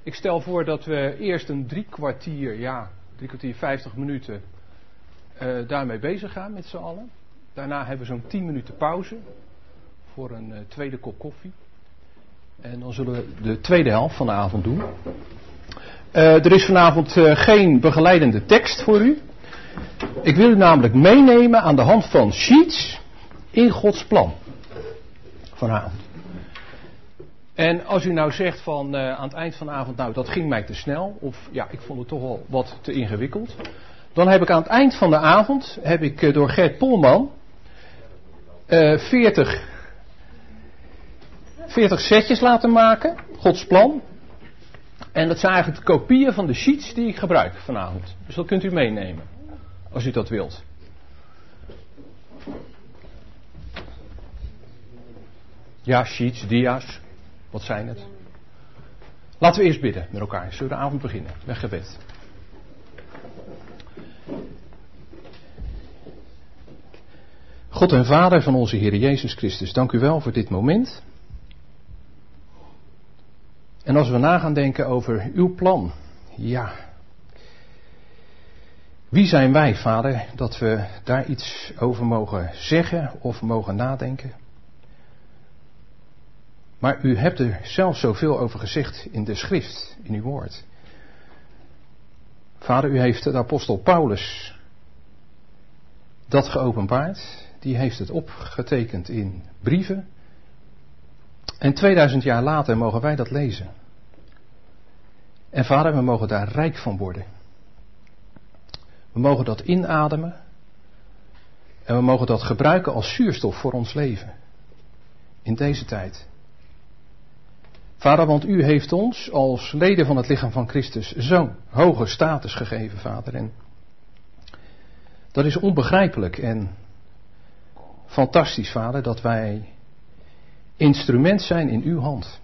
Ik stel voor dat we eerst een drie kwartier 50 minuten daarmee bezig gaan met z'n allen. Daarna hebben we zo'n 10 minuten pauze voor een tweede kop koffie. En dan zullen we de tweede helft van de avond doen. Er is vanavond geen begeleidende tekst voor u. Ik wil u namelijk meenemen aan de hand van sheets in Gods plan. Vanavond. En als u nou zegt van aan het eind van de avond, nou dat ging mij te snel. Of ja, ik vond het toch wel wat te ingewikkeld. Dan heb ik aan het eind van de avond, door Gert Polman 40 setjes laten maken. Gods plan. En dat zijn eigenlijk de kopieën van de sheets die ik gebruik vanavond. Dus dat kunt u meenemen. Als u dat wilt. Ja, sheets, dia's. Wat zijn het? Laten we eerst bidden met elkaar. Zullen we de avond beginnen met gebed. God en Vader van onze Heer Jezus Christus, dank u wel voor dit moment. En als we na gaan denken over uw plan, ja. Wie zijn wij, Vader, dat we daar iets over mogen zeggen of mogen nadenken? Maar u hebt er zelf zoveel over gezegd in de schrift, in uw woord. Vader, u heeft de apostel Paulus dat geopenbaard. Die heeft het opgetekend in brieven. En 2000 jaar later mogen wij dat lezen. En Vader, we mogen daar rijk van worden. We mogen dat inademen. En we mogen dat gebruiken als zuurstof voor ons leven. In deze tijd. Vader, want u heeft ons als leden van het lichaam van Christus zo'n hoge status gegeven, Vader. En dat is onbegrijpelijk en fantastisch, Vader, dat wij instrument zijn in uw hand.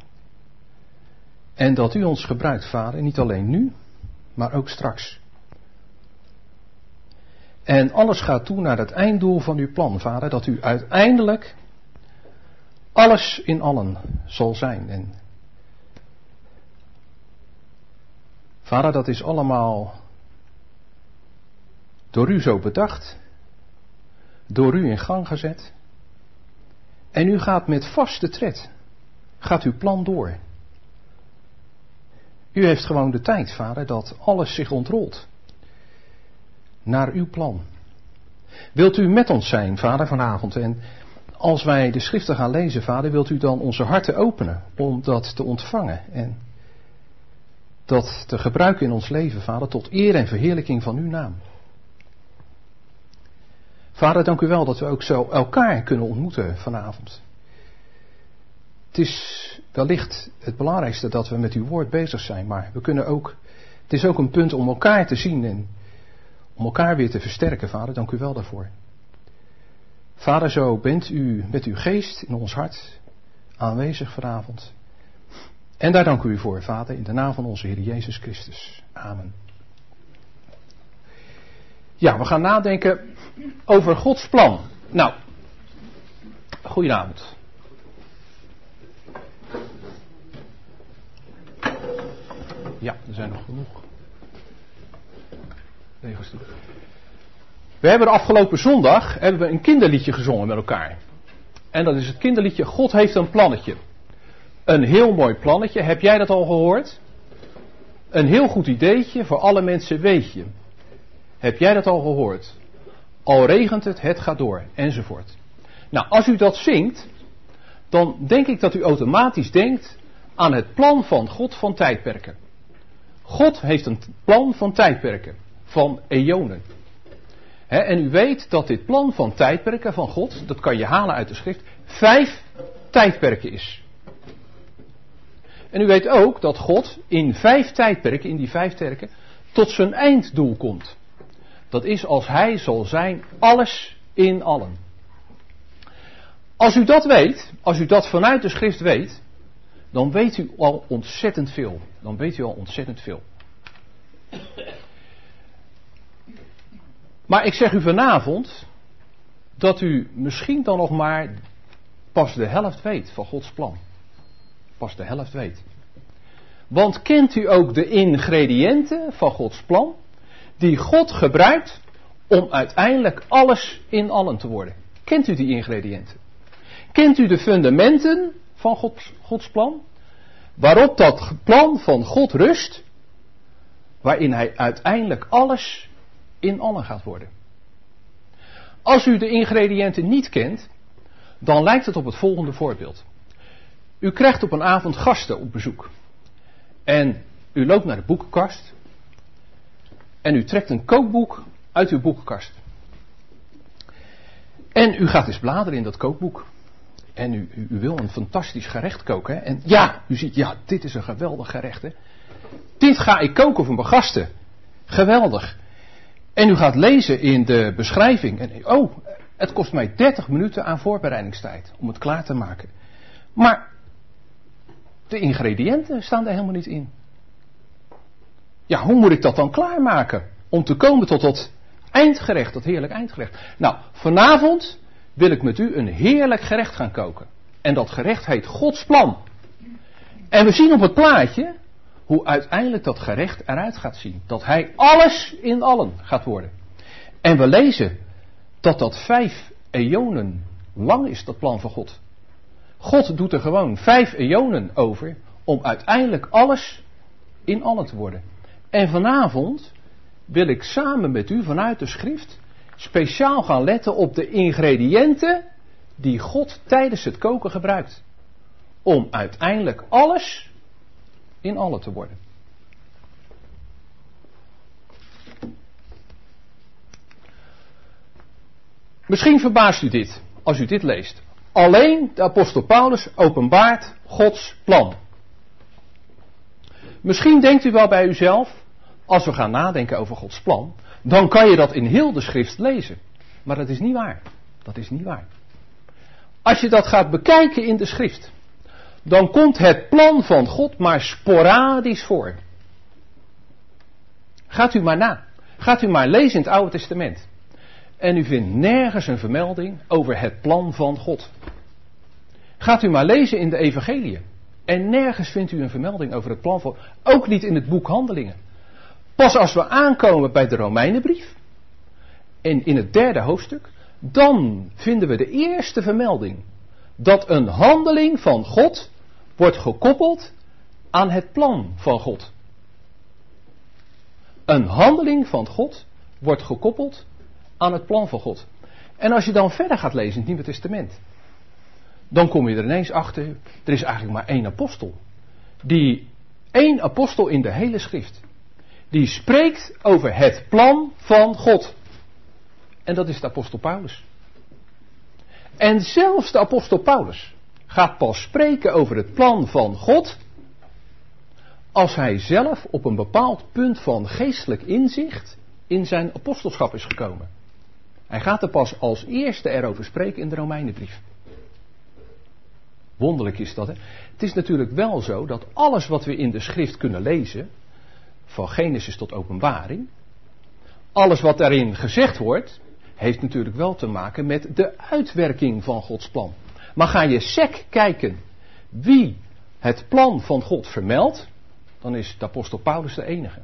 En dat u ons gebruikt, Vader, niet alleen nu, maar ook straks. En alles gaat toe naar het einddoel van uw plan, Vader, dat u uiteindelijk alles in allen zal zijn. En Vader, dat is allemaal door u zo bedacht, door u in gang gezet. En u gaat met vaste tred, gaat uw plan door. U heeft gewoon de tijd, Vader, dat alles zich ontrolt naar uw plan. Wilt u met ons zijn, Vader, vanavond? En als wij de schriften gaan lezen, Vader, wilt u dan onze harten openen om dat te ontvangen en dat te gebruiken in ons leven, Vader, tot eer en verheerlijking van uw naam. Vader, dank u wel dat we ook zo elkaar kunnen ontmoeten vanavond. Het is wellicht het belangrijkste dat we met uw woord bezig zijn, maar we kunnen ook, het is ook een punt om elkaar te zien en om elkaar weer te versterken, Vader, dank u wel daarvoor. Vader, zo bent u met uw geest in ons hart aanwezig vanavond. En daar dank u voor, Vader, in de naam van onze Heer Jezus Christus. Amen. Ja, we gaan nadenken over Gods plan. Nou, goedenavond. Ja, er zijn nog genoeg regels toe. We hebben de afgelopen zondag een kinderliedje gezongen met elkaar. En dat is het kinderliedje God heeft een plannetje. Een heel mooi plannetje. Heb jij dat al gehoord? Een heel goed ideetje voor alle mensen weet je. Heb jij dat al gehoord? Al regent het, het gaat door. Enzovoort. Nou, als u dat zingt, dan denk ik dat u automatisch denkt aan het plan van God van tijdperken. God heeft een plan van tijdperken. Van eonen. En u weet dat dit plan van tijdperken van God, dat kan je halen uit de schrift, 5 tijdperken is. En u weet ook dat God in 5 tijdperken, in die 5 tijdperken, tot zijn einddoel komt. Dat is als hij zal zijn, alles in allen. Als u dat weet, als u dat vanuit de schrift weet, dan weet u al ontzettend veel. Dan weet u al ontzettend veel. Maar ik zeg u vanavond dat u misschien dan nog maar pas de helft weet van Gods plan. Pas de helft weet. Want kent u ook de ingrediënten van Gods plan, die God gebruikt om uiteindelijk alles in allen te worden? Kent u die ingrediënten? Kent u de fundamenten van Gods plan? Waarop dat plan van God rust, waarin hij uiteindelijk alles in allen gaat worden. Als u de ingrediënten niet kent, dan lijkt het op het volgende voorbeeld. U krijgt op een avond gasten op bezoek. En u loopt naar de boekenkast. En u trekt een kookboek uit uw boekenkast. En u gaat eens bladeren in dat kookboek. En u wil een fantastisch gerecht koken. Hè? En ja, u ziet, ja, dit is een geweldig gerecht. Hè? Dit ga ik koken voor mijn gasten. Geweldig. En u gaat lezen in de beschrijving. En oh, het kost mij 30 minuten aan voorbereidingstijd om het klaar te maken. Maar de ingrediënten staan er helemaal niet in. Ja, hoe moet ik dat dan klaarmaken? Om te komen tot dat eindgerecht, dat heerlijk eindgerecht. Nou, vanavond wil ik met u een heerlijk gerecht gaan koken. En dat gerecht heet Gods plan. En we zien op het plaatje hoe uiteindelijk dat gerecht eruit gaat zien. Dat hij alles in allen gaat worden. En we lezen dat dat 5 eonen lang is, dat plan van God. God doet er gewoon 5 eonen over om uiteindelijk alles in allen te worden. En vanavond wil ik samen met u vanuit de schrift speciaal gaan letten op de ingrediënten die God tijdens het koken gebruikt. Om uiteindelijk alles in allen te worden. Misschien verbaast u dit, als u dit leest. Alleen de apostel Paulus openbaart Gods plan. Misschien denkt u wel bij uzelf, als we gaan nadenken over Gods plan, dan kan je dat in heel de schrift lezen. Maar dat is niet waar. Dat is niet waar. Als je dat gaat bekijken in de schrift, dan komt het plan van God maar sporadisch voor. Gaat u maar na. Gaat u maar lezen in het Oude Testament. En u vindt nergens een vermelding over het plan van God. Gaat u maar lezen in de evangeliën. En nergens vindt u een vermelding over het plan van God. Ook niet in het boek Handelingen. Pas als we aankomen bij de Romeinenbrief. En in het 3e hoofdstuk. Dan vinden we de eerste vermelding. Dat een handeling van God wordt gekoppeld aan het plan van God. Een handeling van God wordt gekoppeld aan het plan van God. En als je dan verder gaat lezen in het Nieuwe Testament, dan kom je er ineens achter, er is eigenlijk maar 1 apostel. Één apostel in de hele schrift. Die spreekt over het plan van God. En dat is de apostel Paulus. En zelfs de apostel Paulus gaat pas spreken over het plan van God als hij zelf op een bepaald punt van geestelijk inzicht in zijn apostelschap is gekomen. Hij gaat er pas als eerste erover spreken in de Romeinenbrief. Wonderlijk is dat, hè? Het is natuurlijk wel zo dat alles wat we in de schrift kunnen lezen, van Genesis tot Openbaring, alles wat daarin gezegd wordt, heeft natuurlijk wel te maken met de uitwerking van Gods plan. Maar ga je sec kijken wie het plan van God vermeldt, dan is de apostel Paulus de enige.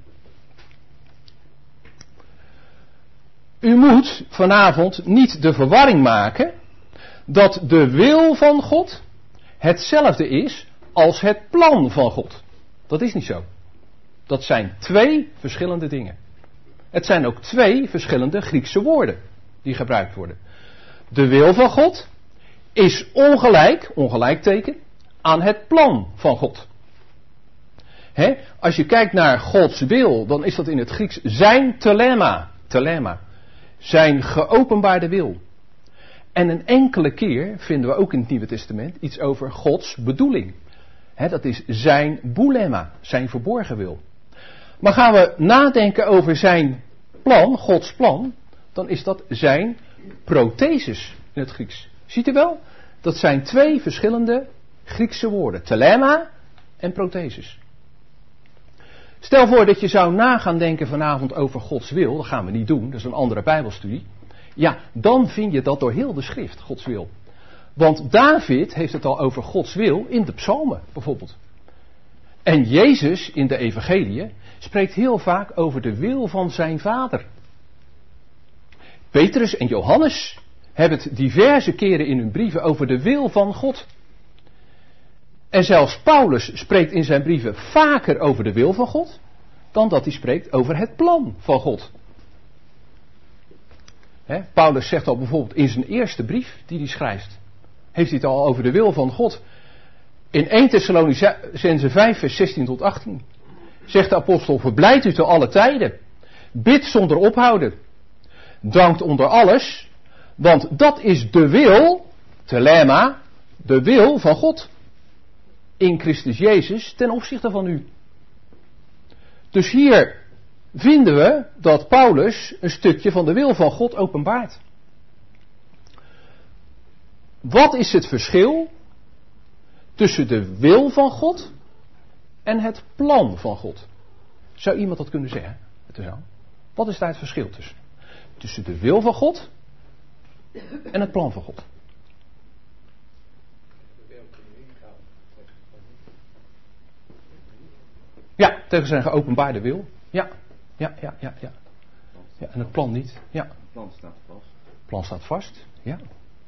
U moet vanavond niet de verwarring maken dat de wil van God hetzelfde is als het plan van God. Dat is niet zo. Dat zijn 2 verschillende dingen. Het zijn ook 2 verschillende Griekse woorden die gebruikt worden. De wil van God is ongelijkteken, aan het plan van God. Als je kijkt naar Gods wil, dan is dat in het Grieks zijn telema. Zijn geopenbaarde wil. En een enkele keer vinden we ook in het Nieuwe Testament iets over Gods bedoeling. Dat is zijn boulema, zijn verborgen wil. Maar gaan we nadenken over zijn plan, Gods plan, dan is dat zijn prothesis in het Grieks. Ziet u wel? Dat zijn 2 verschillende Griekse woorden. Telema en prothesis. Stel voor dat je zou nagaan denken vanavond over Gods wil. Dat gaan we niet doen, dat is een andere Bijbelstudie. Ja, dan vind je dat door heel de schrift, Gods wil. Want David heeft het al over Gods wil in de psalmen bijvoorbeeld. En Jezus in de evangelie spreekt heel vaak over de wil van zijn Vader. Petrus en Johannes hebben het diverse keren in hun brieven over de wil van God. En zelfs Paulus spreekt in zijn brieven vaker over de wil van God dan dat hij spreekt over het plan van God. Paulus zegt al bijvoorbeeld in zijn eerste brief die hij schrijft, heeft hij het al over de wil van God. In 1 Thessalonicenzen 5 vers 16 tot 18 zegt de apostel: verblijd u te alle tijden, bid zonder ophouden, dankt onder alles, want dat is de wil, telema, de wil van God in Christus Jezus ten opzichte van u. Dus hier vinden we dat Paulus een stukje van de wil van God openbaart. Wat is het verschil tussen de wil van God en het plan van God? Zou iemand dat kunnen zeggen? Wat is daar het verschil tussen? Tussen de wil van God en het plan van God. Ja, tegen zijn geopenbaarde wil. Ja. En het plan niet. Ja. Het plan staat vast. Het plan staat vast, ja.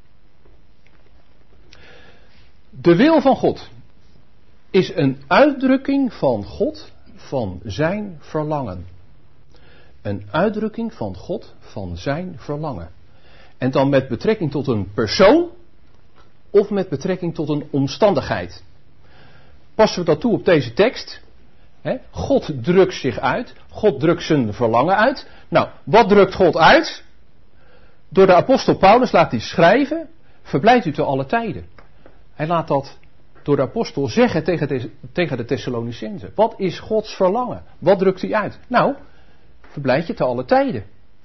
De wil van God is een uitdrukking van God van zijn verlangen. Een uitdrukking van God van zijn verlangen. En dan met betrekking tot een persoon of met betrekking tot een omstandigheid. Passen we dat toe op deze tekst? God drukt zich uit. God drukt zijn verlangen uit. Nou, wat drukt God uit? Door de apostel Paulus laat hij schrijven: verblijd u te alle tijden. Hij laat dat door de apostel zeggen tegen de Thessalonicenzen. Wat is Gods verlangen? Wat drukt hij uit? Nou, verblijd je te alle tijden.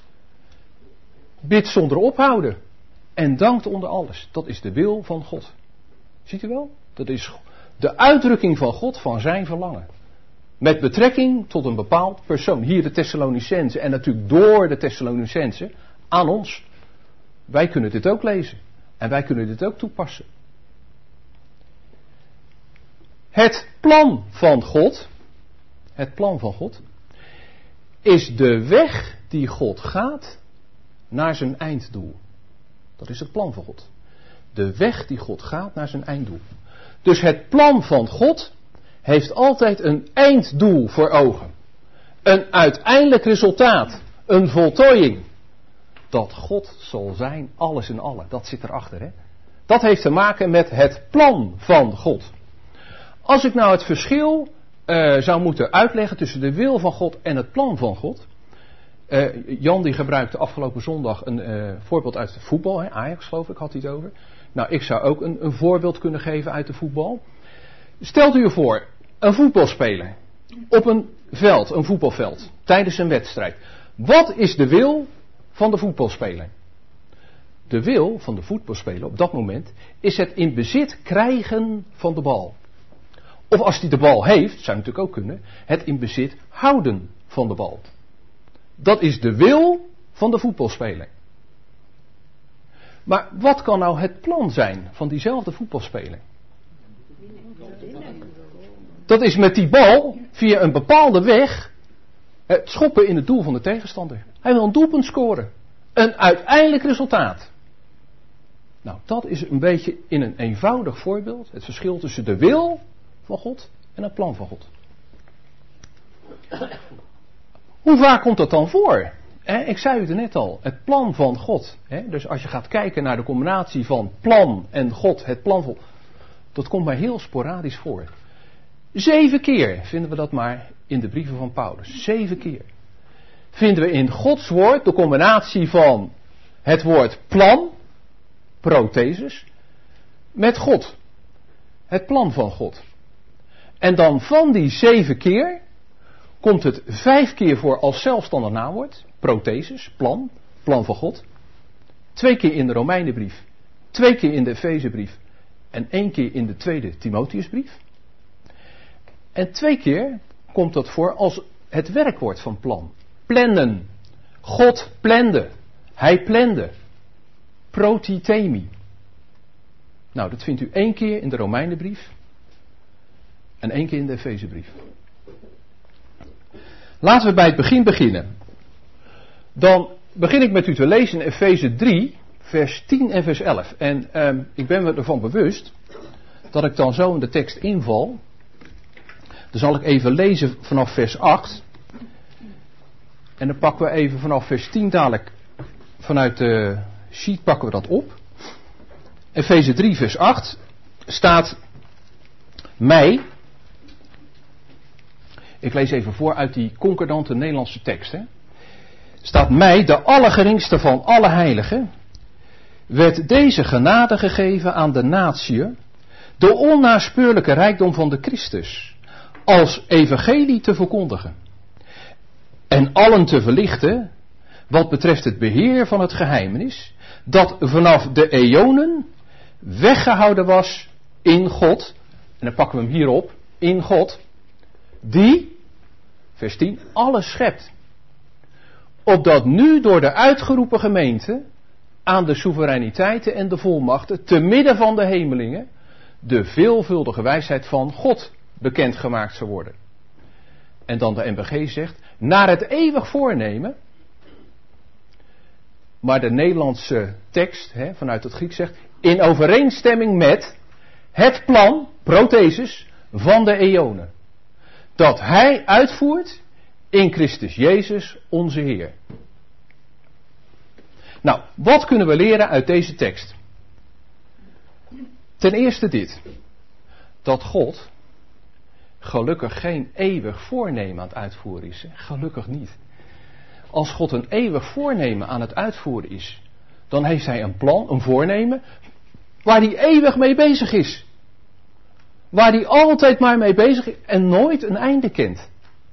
Bid zonder ophouden. En dankt onder alles. Dat is de wil van God. Ziet u wel? Dat is de uitdrukking van God van zijn verlangen. Met betrekking tot een bepaald persoon. Hier de Thessalonicenzen en natuurlijk door de Thessalonicenzen aan ons. Wij kunnen dit ook lezen. En wij kunnen dit ook toepassen. Het plan van God is de weg die God gaat naar zijn einddoel. Dat is het plan van God. De weg die God gaat naar zijn einddoel. Dus het plan van God heeft altijd een einddoel voor ogen. Een uiteindelijk resultaat. Een voltooiing. Dat God zal zijn, alles in allen. Dat zit erachter, hè. Dat heeft te maken met het plan van God. Als ik nou het verschil zou moeten uitleggen tussen de wil van God en het plan van God. Jan die gebruikte afgelopen zondag een voorbeeld uit het voetbal. Hè? Ajax geloof ik had hij het over. Nou, ik zou ook een voorbeeld kunnen geven uit de voetbal. Stelt u je voor, een voetbalspeler op een veld, een voetbalveld, tijdens een wedstrijd. Wat is de wil van de voetbalspeler? De wil van de voetbalspeler op dat moment is het in bezit krijgen van de bal. Of als hij de bal heeft, zou natuurlijk ook kunnen, het in bezit houden van de bal. Dat is de wil van de voetbalspeler. Maar wat kan nou het plan zijn van diezelfde voetbalspeler? Dat is met die bal via een bepaalde weg het schoppen in het doel van de tegenstander. Hij wil een doelpunt scoren. Een uiteindelijk resultaat. Nou, dat is een beetje in een eenvoudig voorbeeld het verschil tussen de wil van God en het plan van God. Hoe vaak komt dat dan voor? Ik zei het er net al, het plan van God. Dus als je gaat kijken naar de combinatie van plan en God, het plan van God, dat komt maar heel sporadisch voor. 7 keer vinden we dat maar in de brieven van Paulus. 7 keer. Vinden we in Gods woord de combinatie van het woord plan, prothesis, met God. Het plan van God. En dan van die 7 keer komt het 5 keer voor als zelfstandig naamwoord. Prothesis, plan van God. 2 keer in de Romeinenbrief. 2 keer in de Efezebrief. En 1 keer in de tweede Timotheusbrief. En 2 keer komt dat voor als het werkwoord van plan. Plannen. God plande. Hij plande. Protithemi. Nou, dat vindt u 1 keer in de Romeinenbrief. En 1 keer in de Efezebrief. Laten we bij het begin beginnen. Dan begin ik met u te lezen in Efeze 3, vers 10 en vers 11. En ik ben me ervan bewust dat ik dan zo in de tekst inval. Dan zal ik even lezen vanaf vers 8. En dan pakken we even vanaf vers 10 dadelijk vanuit de sheet pakken we dat op. Efeze 3 vers 8 staat mij. Ik lees even voor uit die concordante Nederlandse tekst. Hè. Staat mij, de allergeringste van alle heiligen, werd deze genade gegeven aan de natieën, de onnaspeurlijke rijkdom van de Christus, als evangelie te verkondigen. En allen te verlichten, wat betreft het beheer van het geheimenis, dat vanaf de eonen weggehouden was in God. En dan pakken we hem hierop, in God, die, vers 10, alles schept. Opdat nu door de uitgeroepen gemeente aan de soevereiniteiten en de volmachten, te midden van de hemelingen, de veelvuldige wijsheid van God bekendgemaakt zou worden. En dan de NBG zegt, naar het eeuwig voornemen. Maar de Nederlandse tekst, vanuit het Grieks zegt, in overeenstemming met het plan, prothesis, van de eonen. Dat hij uitvoert in Christus Jezus onze Heer. Nou, wat kunnen we leren uit deze tekst? Ten eerste dit. Dat God gelukkig geen eeuwig voornemen aan het uitvoeren is. Gelukkig niet. Als God een eeuwig voornemen aan het uitvoeren is, dan heeft hij een plan, een voornemen, waar hij eeuwig mee bezig is. Waar hij altijd maar mee bezig is en nooit een einde kent.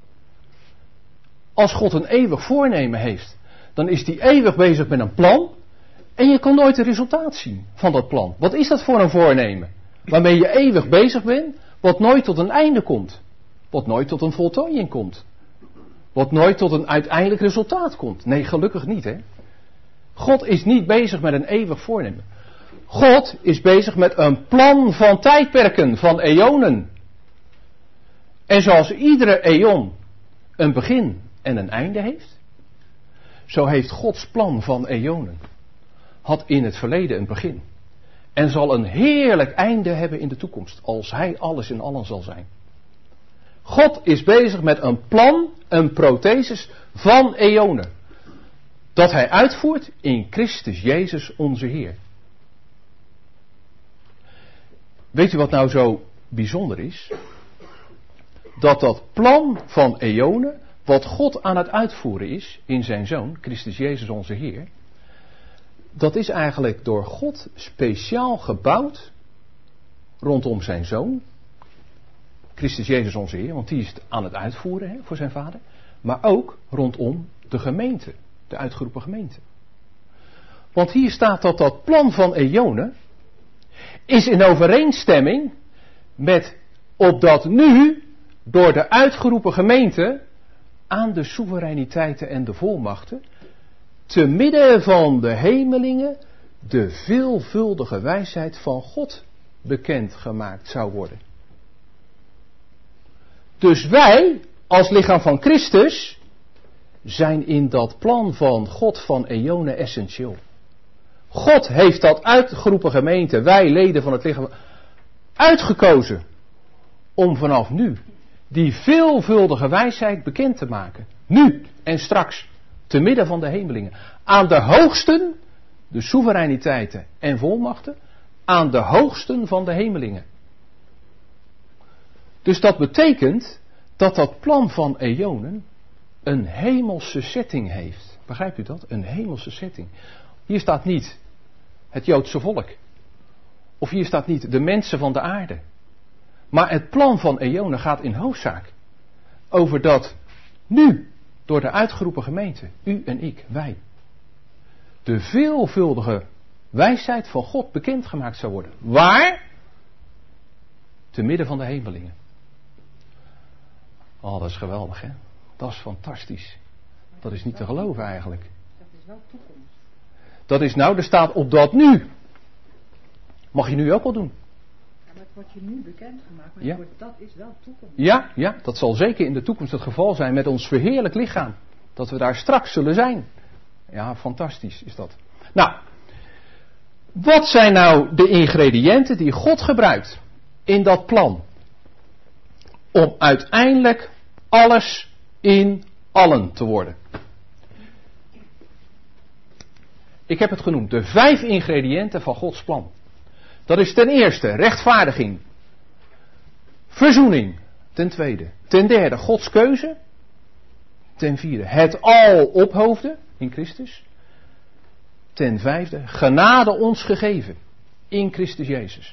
Als God een eeuwig voornemen heeft, dan is hij eeuwig bezig met een plan en je kan nooit het resultaat zien van dat plan. Wat is dat voor een voornemen? Waarmee je eeuwig bezig bent, wat nooit tot een einde komt. Wat nooit tot een voltooiing komt. Wat nooit tot een uiteindelijk resultaat komt. Nee, gelukkig niet, hè. God is niet bezig met een eeuwig voornemen. God is bezig met een plan van tijdperken, van eonen. En zoals iedere eon een begin en een einde heeft, zo heeft Gods plan van eonen, had in het verleden een begin. En zal een heerlijk einde hebben in de toekomst, als hij alles in allen zal zijn. God is bezig met een plan, een prothesis van eonen. Dat hij uitvoert in Christus Jezus onze Heer. Weet u wat nou zo bijzonder is? Dat plan van eonen, wat God aan het uitvoeren is in zijn Zoon, Christus Jezus onze Heer, dat is eigenlijk door God speciaal gebouwd rondom zijn Zoon, Christus Jezus onze Heer, want die is het aan het uitvoeren voor zijn Vader, maar ook rondom de gemeente, de uitgeroepen gemeente. Want hier staat dat plan van eonen is in overeenstemming met opdat nu door de uitgeroepen gemeente aan de soevereiniteiten en de volmachten te midden van de hemelingen de veelvuldige wijsheid van God bekendgemaakt zou worden. Dus wij, als lichaam van Christus, zijn in dat plan van God van eonen essentieel. God heeft dat uitgeroepen gemeente, wij leden van het lichaam, uitgekozen om vanaf nu die veelvuldige wijsheid bekend te maken. Nu en straks, te midden van de hemelingen. Aan de hoogsten, de soevereiniteiten en volmachten, aan de hoogsten van de hemelingen. Dus dat betekent dat plan van eonen een hemelse setting heeft. Begrijpt u dat? Een hemelse setting. Hier staat niet het Joodse volk. Of hier staat niet de mensen van de aarde. Maar het plan van eonen gaat in hoofdzaak over dat nu, door de uitgeroepen gemeente, u en ik, wij, de veelvuldige wijsheid van God bekendgemaakt zou worden. Waar? Te midden van de hemelingen. Oh, dat is geweldig, hè? Dat is fantastisch. Dat is niet te geloven eigenlijk. Dat is wel toekomst. Dat is nou, er staat op dat nu. Mag je nu ook wel doen. Maar het wordt je nu bekendgemaakt, maar Ja. dat is wel toekomst. Ja, dat zal zeker in de toekomst het geval zijn met ons verheerlijk lichaam. Dat we daar straks zullen zijn. Ja, fantastisch is dat. Nou, wat zijn nou de ingrediënten die God gebruikt in dat plan? Om uiteindelijk alles in allen te worden. Ik heb het genoemd, de 5 ingrediënten van Gods plan. Dat is ten eerste rechtvaardiging. Verzoening. Ten tweede. Ten derde Gods keuze. Ten vierde het al ophoofden in Christus. Ten vijfde genade ons gegeven in Christus Jezus.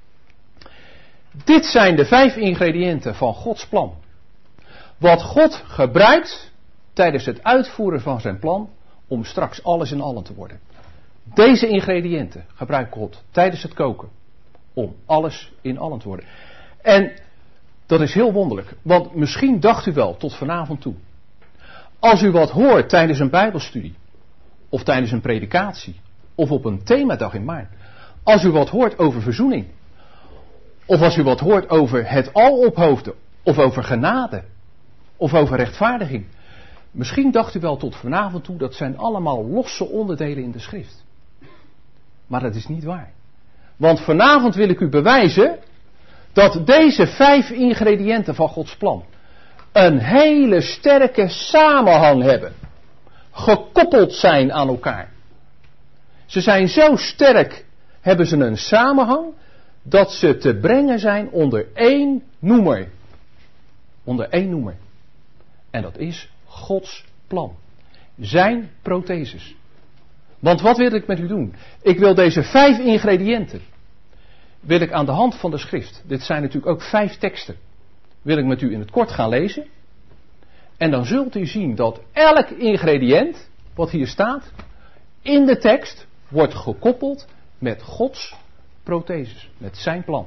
Dit zijn de 5 ingrediënten van Gods plan. Wat God gebruikt tijdens het uitvoeren van zijn plan om straks alles in allen te worden. Deze ingrediënten gebruikt God tijdens het koken om alles in allen te worden. En dat is heel wonderlijk, want misschien dacht u wel tot vanavond toe. Als u wat hoort tijdens een bijbelstudie, of tijdens een predikatie, of op een themadag in maart. Als u wat hoort over verzoening, of als u wat hoort over het al ophoofden, of over genade, of over rechtvaardiging. Misschien dacht u wel tot vanavond toe, dat zijn allemaal losse onderdelen in de schrift. Maar dat is niet waar. Want vanavond wil ik u bewijzen dat deze 5 ingrediënten van Gods plan een hele sterke samenhang hebben. Gekoppeld zijn aan elkaar. Ze zijn zo sterk, hebben ze een samenhang, dat ze te brengen zijn onder één noemer. Onder één noemer. En dat is Gods plan. Zijn protheses. Want wat wil ik met u doen? Ik wil deze 5 ingrediënten, wil ik aan de hand van de schrift, dit zijn natuurlijk ook 5 teksten, wil ik met u in het kort gaan lezen. En dan zult u zien dat elk ingrediënt, wat hier staat, in de tekst, wordt gekoppeld met Gods protheses, met zijn plan.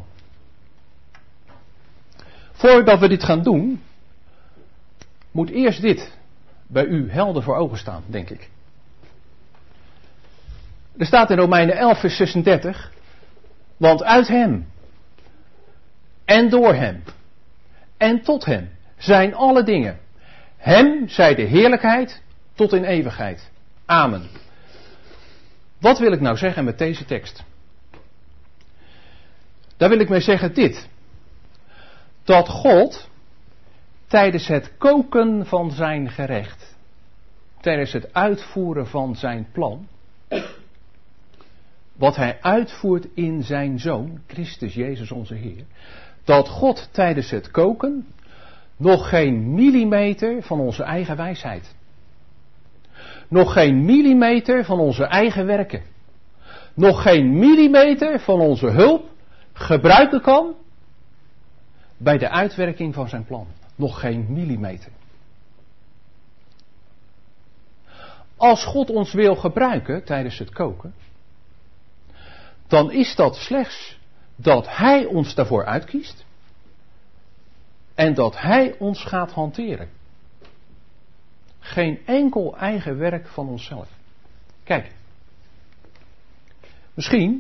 Voordat we dit gaan doen, moet eerst dit bij u helder voor ogen staan, denk ik. Er staat in Romeinen 11 vers 36, want uit hem, en door hem, en tot hem, zijn alle dingen. Hem zij de heerlijkheid tot in eeuwigheid. Amen. Wat wil ik nou zeggen met deze tekst? Daar wil ik mee zeggen dit. Dat God tijdens het koken van zijn gerecht, tijdens het uitvoeren van zijn plan, wat hij uitvoert in zijn Zoon, Christus Jezus onze Heer, dat God tijdens het koken nog geen millimeter van onze eigen wijsheid, nog geen millimeter van onze eigen werken, nog geen millimeter van onze hulp gebruiken kan bij de uitwerking van zijn plan. Nog geen millimeter. Als God ons wil gebruiken tijdens het koken, dan is dat slechts dat hij ons daarvoor uitkiest en dat hij ons gaat hanteren. Geen enkel eigen werk van onszelf. Kijk, misschien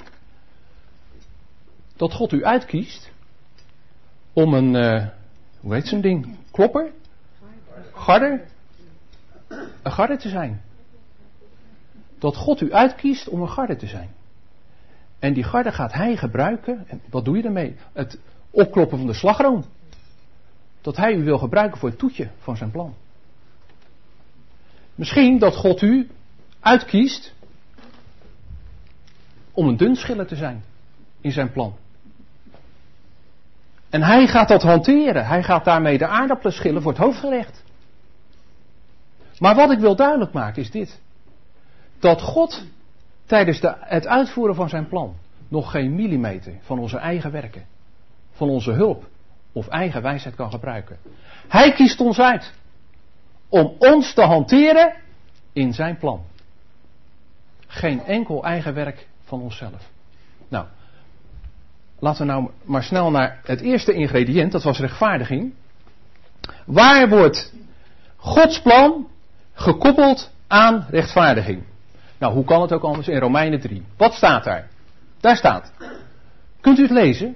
dat God u uitkiest om een, hoe heet zo'n ding? Klopper? Garder? Een garder te zijn. Dat God u uitkiest om een garder te zijn. En die garde gaat hij gebruiken. En wat doe je ermee? Het opkloppen van de slagroom. Dat hij u wil gebruiken voor het toetje van zijn plan. Misschien dat God u uitkiest om een dunschiller te zijn in zijn plan. En hij gaat dat hanteren. Hij gaat daarmee de aardappelen schillen voor het hoofdgerecht. Maar wat ik wil duidelijk maken is dit. Dat God tijdens het uitvoeren van zijn plan nog geen millimeter van onze eigen werken, van onze hulp of eigen wijsheid kan gebruiken. Hij kiest ons uit om ons te hanteren in zijn plan. Geen enkel eigen werk van onszelf. Nou, laten we nou maar snel naar het eerste ingrediënt, dat was rechtvaardiging. Waar wordt Gods plan gekoppeld aan rechtvaardiging? Nou, hoe kan het ook anders in Romeinen 3? Wat staat daar? Daar staat: Kunt u het lezen?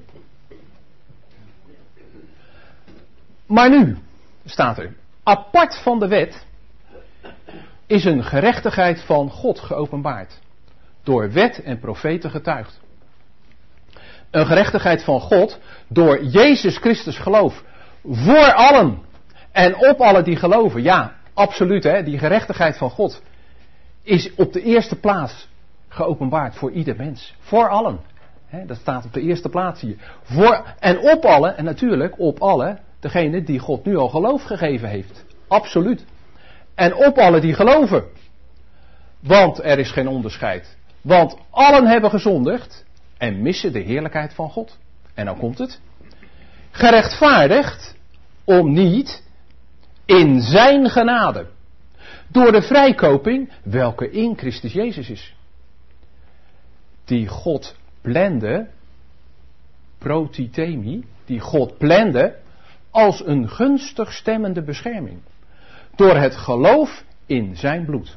Maar nu, staat er, apart van de wet is een gerechtigheid van God geopenbaard. Door wet en profeten getuigd. Een gerechtigheid van God door Jezus Christus geloof. Voor allen. En op allen die geloven. Ja, absoluut hè. Die gerechtigheid van God is op de eerste plaats geopenbaard voor ieder mens. Voor allen. Hè, dat staat op de eerste plaats hier. En op allen, en natuurlijk op allen, degene die God nu al geloof gegeven heeft. Absoluut. En op allen die geloven. Want er is geen onderscheid. Want allen hebben gezondigd en missen de heerlijkheid van God. En dan komt het. Gerechtvaardigd om niet in zijn genade. Door de vrijkoping welke in Christus Jezus is. Die God plande, protithemi, die God plande als een gunstig stemmende bescherming. Door het geloof in zijn bloed.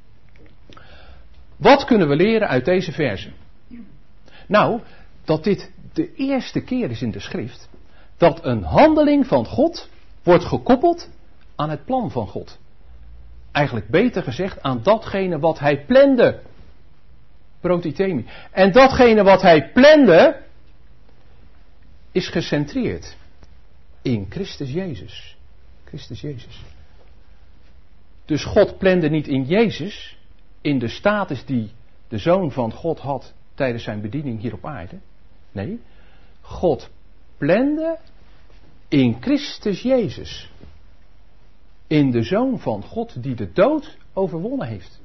Wat kunnen we leren uit deze verzen? Nou, dat dit de eerste keer is in de schrift dat een handeling van God wordt gekoppeld aan het plan van God. Eigenlijk beter gezegd aan datgene wat hij plande. Protithemi. En datgene wat hij plande is gecentreerd in Christus Jezus. Christus Jezus. Dus God plande niet in Jezus, in de status die de Zoon van God had tijdens zijn bediening hier op aarde. Nee, God plande in Christus Jezus. In de Zoon van God die de dood overwonnen heeft.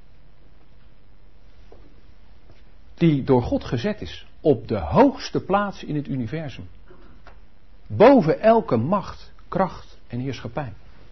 Die door God gezet is op de hoogste plaats in het universum. Boven elke macht, kracht en heerschappij.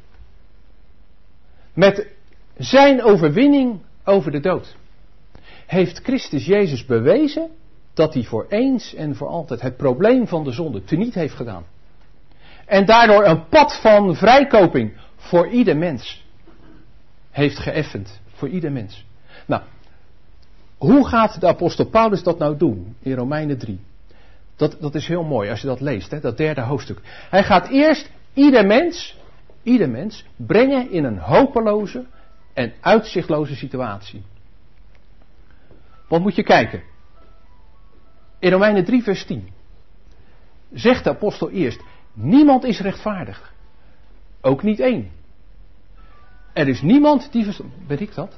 Met zijn overwinning over de dood heeft Christus Jezus bewezen dat hij voor eens en voor altijd het probleem van de zonde teniet heeft gedaan. En daardoor een pad van vrijkoping voor ieder mens heeft geëffend. Voor ieder mens. Nou, hoe gaat de apostel Paulus dat nou doen in Romeinen 3? Dat is heel mooi als je dat leest, hè, dat derde hoofdstuk. Hij gaat eerst ieder mens brengen in een hopeloze en uitzichtloze situatie. Want moet je kijken. In Romeinen 3 vers 10 zegt de apostel eerst, niemand is rechtvaardig. Ook niet één. Er is niemand die weet ik dat?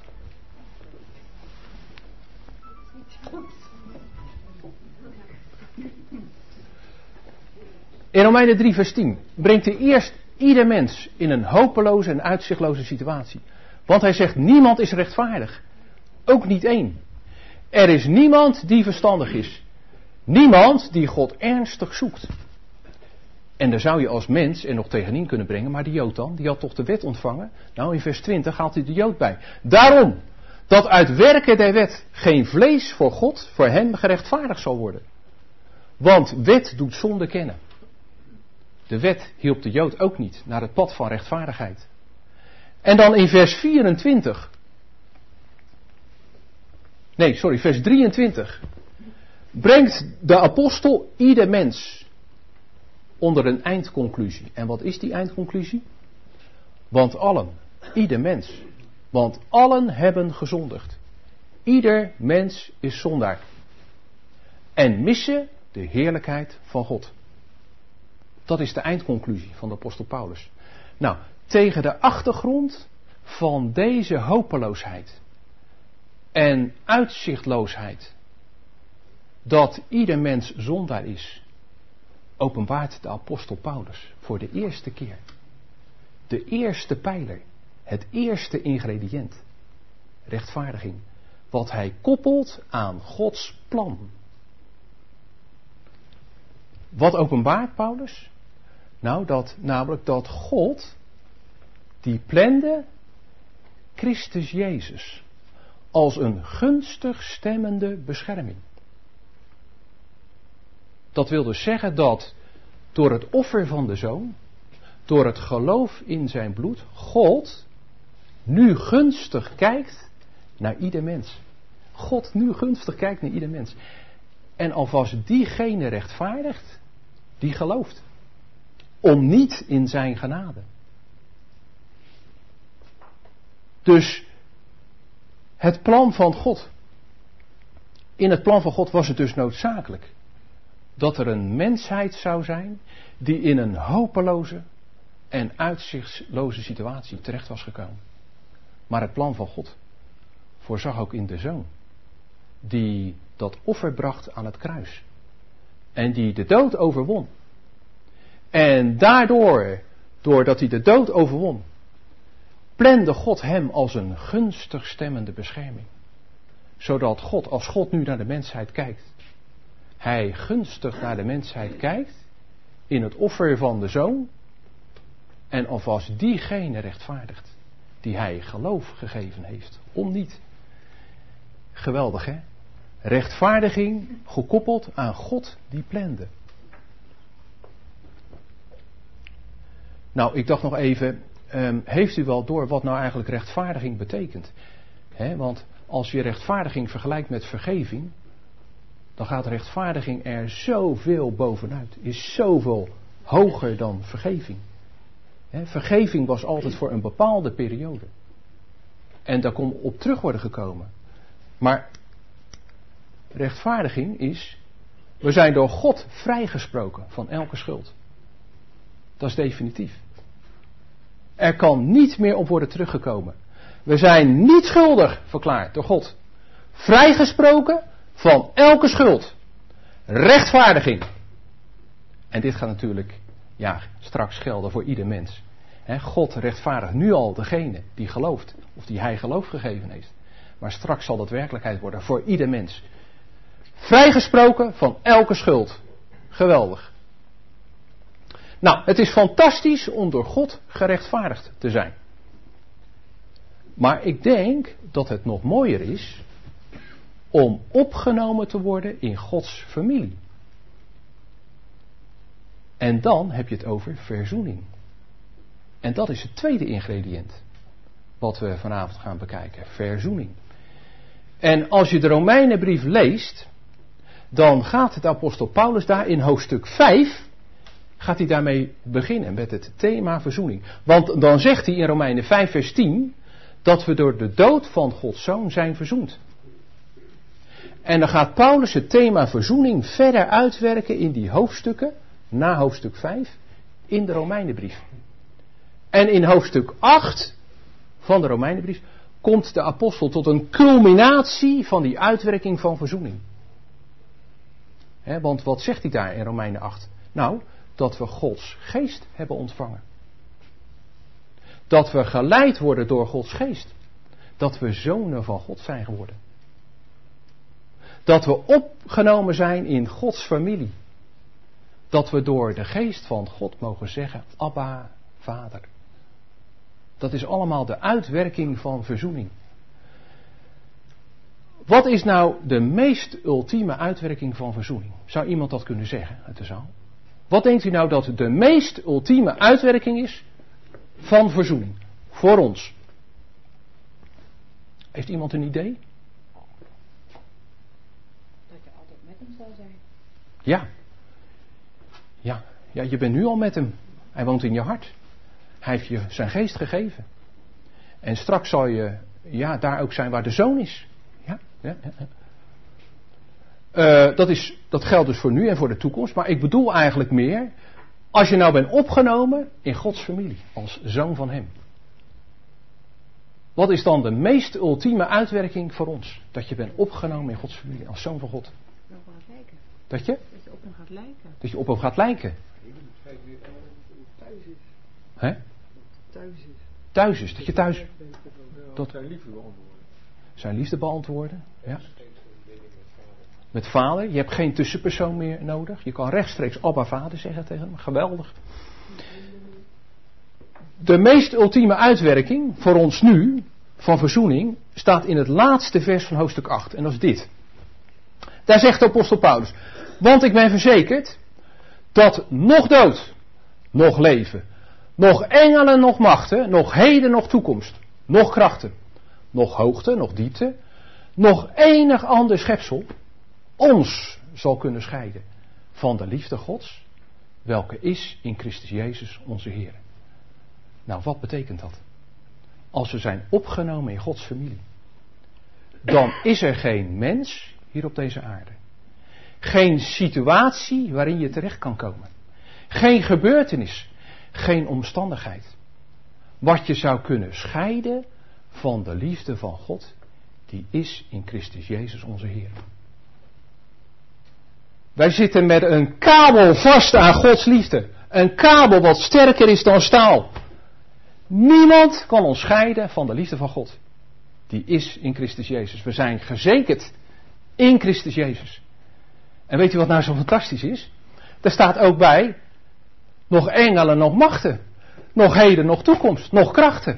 In Romeinen 3 vers 10 brengt hij eerst ieder mens in een hopeloze en uitzichtloze situatie. Want hij zegt, niemand is rechtvaardig. Ook niet één. Er is niemand die verstandig is. Niemand die God ernstig zoekt. En daar zou je als mens er nog tegenin kunnen brengen, maar die Jood dan, die had toch de wet ontvangen? Nou, in vers 20 haalt hij de Jood bij. Daarom, dat uit werken der wet geen vlees voor God, voor hem gerechtvaardigd zal worden. Want wet doet zonde kennen. De wet hielp de Jood ook niet naar het pad van rechtvaardigheid. En dan in vers 23. Brengt de apostel ieder mens onder een eindconclusie. En wat is die eindconclusie? Want allen, ieder mens. Want allen hebben gezondigd. Ieder mens is zondaar. En missen de heerlijkheid van God. Dat is de eindconclusie van de apostel Paulus. Nou, tegen de achtergrond van deze hopeloosheid en uitzichtloosheid, dat ieder mens zondaar is, openbaart de apostel Paulus voor de eerste keer. De eerste pijler, het eerste ingrediënt, rechtvaardiging, wat hij koppelt aan Gods plan. Wat openbaart Paulus? Nou, namelijk dat God, die plande Christus Jezus als een gunstig stemmende bescherming. Dat wil dus zeggen dat door het offer van de Zoon, door het geloof in zijn bloed, God nu gunstig kijkt naar ieder mens. God nu gunstig kijkt naar ieder mens. En alvast diegene rechtvaardigt die gelooft. Om niet in zijn genade. Dus het plan van God. In het plan van God was het dus noodzakelijk dat er een mensheid zou zijn die in een hopeloze en uitzichtsloze situatie terecht was gekomen. Maar het plan van God voorzag ook in de Zoon, die dat offer bracht aan het kruis. En die de dood overwon. En daardoor, doordat hij de dood overwon, plande God hem als een gunstig stemmende bescherming. Zodat God, als God nu naar de mensheid kijkt, hij gunstig naar de mensheid kijkt, in het offer van de Zoon, en alvast diegene rechtvaardigt, die hij geloof gegeven heeft, om niet. Geweldig, hè? Rechtvaardiging gekoppeld aan God die plande. Nou, ik dacht nog even, heeft u wel door wat nou eigenlijk rechtvaardiging betekent? Want als je rechtvaardiging vergelijkt met vergeving, dan gaat rechtvaardiging er zoveel bovenuit. Is zoveel hoger dan vergeving. Vergeving was altijd voor een bepaalde periode. En daar kon op terug worden gekomen. Maar rechtvaardiging is, we zijn door God vrijgesproken van elke schuld. Dat is definitief. Er kan niet meer op worden teruggekomen. We zijn niet schuldig verklaard door God. Vrijgesproken van elke schuld. Rechtvaardiging. En dit gaat natuurlijk straks gelden voor ieder mens. God rechtvaardigt nu al degene die gelooft. Of die hij geloof gegeven heeft. Maar straks zal dat werkelijkheid worden voor ieder mens. Vrijgesproken van elke schuld. Geweldig. Nou, het is fantastisch om door God gerechtvaardigd te zijn. Maar ik denk dat het nog mooier is om opgenomen te worden in Gods familie. En dan heb je het over verzoening. En dat is het tweede ingrediënt wat we vanavond gaan bekijken. Verzoening. En als je de Romeinenbrief leest, dan gaat het apostel Paulus daar in hoofdstuk 5, gaat hij daarmee beginnen met het thema verzoening. Want dan zegt hij in Romeinen 5 vers 10, dat we door de dood van Gods Zoon zijn verzoend. En dan gaat Paulus het thema verzoening verder uitwerken in die hoofdstukken, na hoofdstuk 5, in de Romeinenbrief. En in hoofdstuk 8 van de Romeinenbrief komt de apostel tot een culminatie van die uitwerking van verzoening. Want wat zegt hij daar in Romeinen 8? Nou, dat we Gods geest hebben ontvangen. Dat we geleid worden door Gods geest. Dat we zonen van God zijn geworden. Dat we opgenomen zijn in Gods familie. Dat we door de geest van God mogen zeggen, Abba, Vader. Dat is allemaal de uitwerking van verzoening. Wat is nou de meest ultieme uitwerking van verzoening? Zou iemand dat kunnen zeggen uit de zaal? Wat denkt u nou dat de meest ultieme uitwerking is van verzoening? Voor ons. Heeft iemand een idee? Dat je altijd met hem zou zijn. Ja. Ja, je bent nu al met hem. Hij woont in je hart. Hij heeft je zijn geest gegeven. En straks zal je daar ook zijn waar de zoon is. Ja. Dat geldt dus voor nu en voor de toekomst. Maar ik bedoel eigenlijk meer, als je nou bent opgenomen in Gods familie, als zoon van hem. Wat is dan de meest ultieme uitwerking voor ons? Dat je bent opgenomen in Gods familie, als zoon van God. Dat gaat lijken. Dat je? Dat je op hem gaat lijken. Dat je op hem gaat lijken. Thuis is. Hè? Thuis is. Thuis is, dat je thuis... Dat zijn liefde beantwoorden. Zijn liefde beantwoorden, ja. Met vader, je hebt geen tussenpersoon meer nodig. Je kan rechtstreeks Abba Vader zeggen tegen hem. Geweldig. De meest ultieme uitwerking voor ons nu van verzoening staat in het laatste vers van hoofdstuk 8. En dat is dit. Daar zegt de apostel Paulus. Want ik ben verzekerd dat nog dood, nog leven, nog engelen, nog machten, nog heden, nog toekomst, nog krachten, nog hoogte, nog diepte, nog enig ander schepsel ons zal kunnen scheiden van de liefde Gods, welke is in Christus Jezus onze Heer. Nou, wat betekent dat? Als we zijn opgenomen in Gods familie, dan is er geen mens hier op deze aarde. Geen situatie waarin je terecht kan komen. Geen gebeurtenis, geen omstandigheid. Wat je zou kunnen scheiden van de liefde van God, die is in Christus Jezus onze Heer. Wij zitten met een kabel vast aan Gods liefde. Een kabel wat sterker is dan staal. Niemand kan ons scheiden van de liefde van God. Die is in Christus Jezus. We zijn gezekerd in Christus Jezus. En weet u wat nou zo fantastisch is? Er staat ook bij, nog engelen, nog machten. Nog heden, nog toekomst, nog krachten.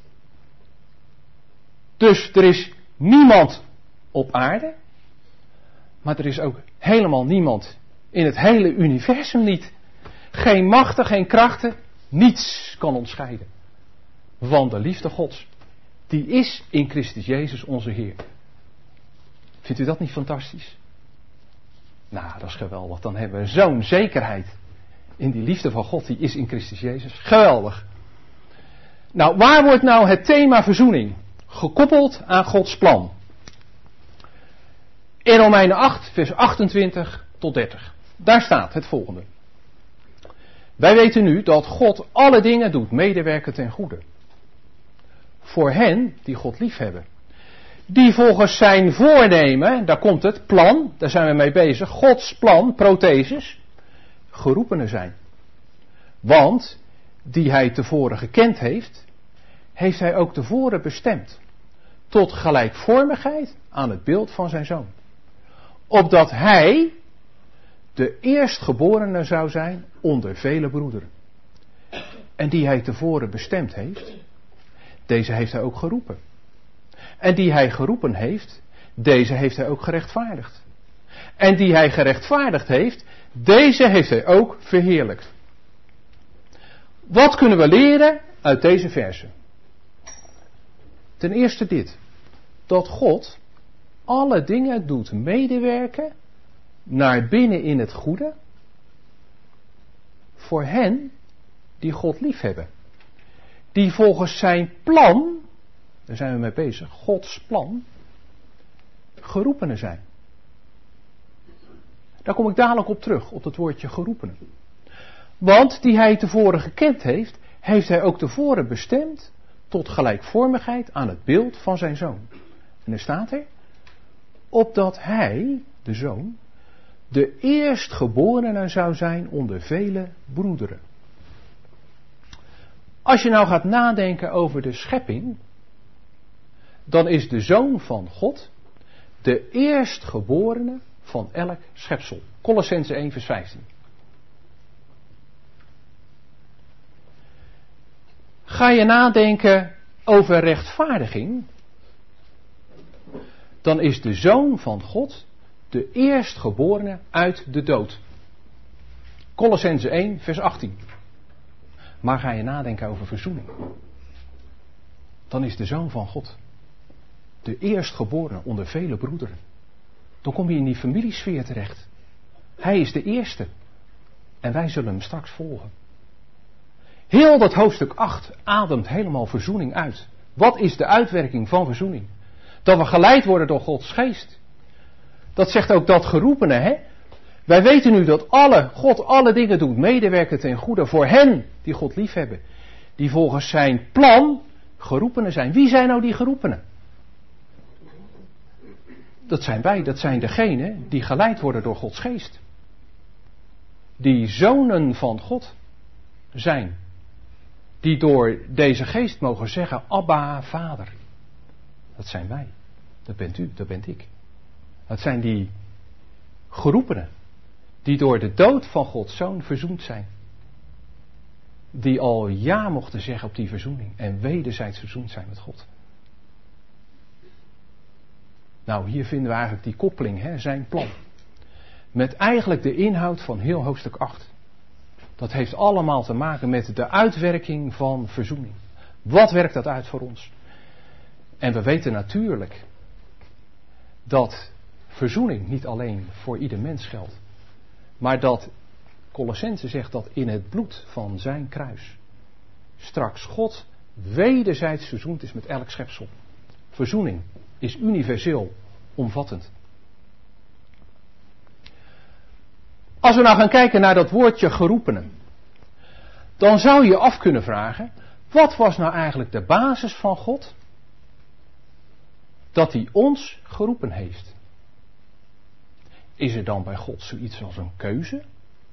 Dus er is niemand op aarde. Maar er is ook helemaal niemand in het hele universum niet. Geen machten, geen krachten. Niets kan ons scheiden van de liefde Gods. Die is in Christus Jezus onze Heer. Vindt u dat niet fantastisch? Nou, dat is geweldig. Dan hebben we zo'n zekerheid in die liefde van God. Die is in Christus Jezus. Geweldig. Nou, waar wordt nou het thema verzoening gekoppeld aan Gods plan? In Romeinen 8, vers 28 tot 30. Daar staat het volgende. Wij weten nu dat God alle dingen doet medewerken ten goede. Voor hen die God liefhebben. Die volgens zijn voornemen, daar komt het, plan, daar zijn we mee bezig. Gods plan, protheses, geroepenen zijn. Want die hij tevoren gekend heeft, heeft hij ook tevoren bestemd. Tot gelijkvormigheid aan het beeld van zijn zoon. Opdat hij de eerstgeborene zou zijn onder vele broederen. En die hij tevoren bestemd heeft, deze heeft hij ook geroepen. En die hij geroepen heeft, deze heeft hij ook gerechtvaardigd. En die hij gerechtvaardigd heeft, deze heeft hij ook verheerlijkt. Wat kunnen we leren uit deze versen? Ten eerste dit. Dat God alle dingen doet medewerken naar binnen in het goede. Voor hen die God liefhebben. Die volgens zijn plan, daar zijn we mee bezig, Gods plan, geroepenen zijn. Daar kom ik dadelijk op terug, op het woordje geroepenen. Want die hij tevoren gekend heeft, heeft hij ook tevoren bestemd tot gelijkvormigheid aan het beeld van zijn zoon. En er staat er, opdat hij, de zoon, de eerstgeborene zou zijn onder vele broederen. Als je nou gaat nadenken over de schepping, dan is de zoon van God de eerstgeborene van elk schepsel. Kolossenzen 1 vers 15. Ga je nadenken over rechtvaardiging, dan is de zoon van God de eerstgeborene uit de dood. Kolossenzen 1 vers 18. Maar ga je nadenken over verzoening, dan is de zoon van God de eerstgeborene onder vele broederen. Dan kom je in die familiesfeer terecht. Hij is de eerste. En wij zullen hem straks volgen. Heel dat hoofdstuk 8 ademt helemaal verzoening uit. Wat is de uitwerking van verzoening? Dat we geleid worden door Gods geest. Dat zegt ook dat geroepene, hè? Wij weten nu dat God alle dingen doet medewerken ten goede voor hen die God liefhebben. Die volgens zijn plan geroepenen zijn. Wie zijn nou die geroepenen? Dat zijn wij, dat zijn degenen die geleid worden door Gods geest. Die zonen van God zijn. Die door deze geest mogen zeggen, Abba, Vader. Dat zijn wij. Dat bent u, dat ben ik. Dat zijn die geroepenen. Die door de dood van Gods Zoon verzoend zijn. Die al ja mochten zeggen op die verzoening. En wederzijds verzoend zijn met God. Nou, hier vinden we eigenlijk die koppeling, hè, zijn plan. Met eigenlijk de inhoud van heel hoofdstuk 8. Dat heeft allemaal te maken met de uitwerking van verzoening. Wat werkt dat uit voor ons? En we weten natuurlijk dat verzoening niet alleen voor ieder mens geldt, maar dat Colossenzen zegt dat in het bloed van zijn kruis straks God wederzijds verzoend is met elk schepsel. Verzoening is universeel omvattend. Als we nou gaan kijken naar dat woordje geroepenen, dan zou je af kunnen vragen, wat was nou eigenlijk de basis van God? Dat hij ons geroepen heeft. Is er dan bij God zoiets als een keuze?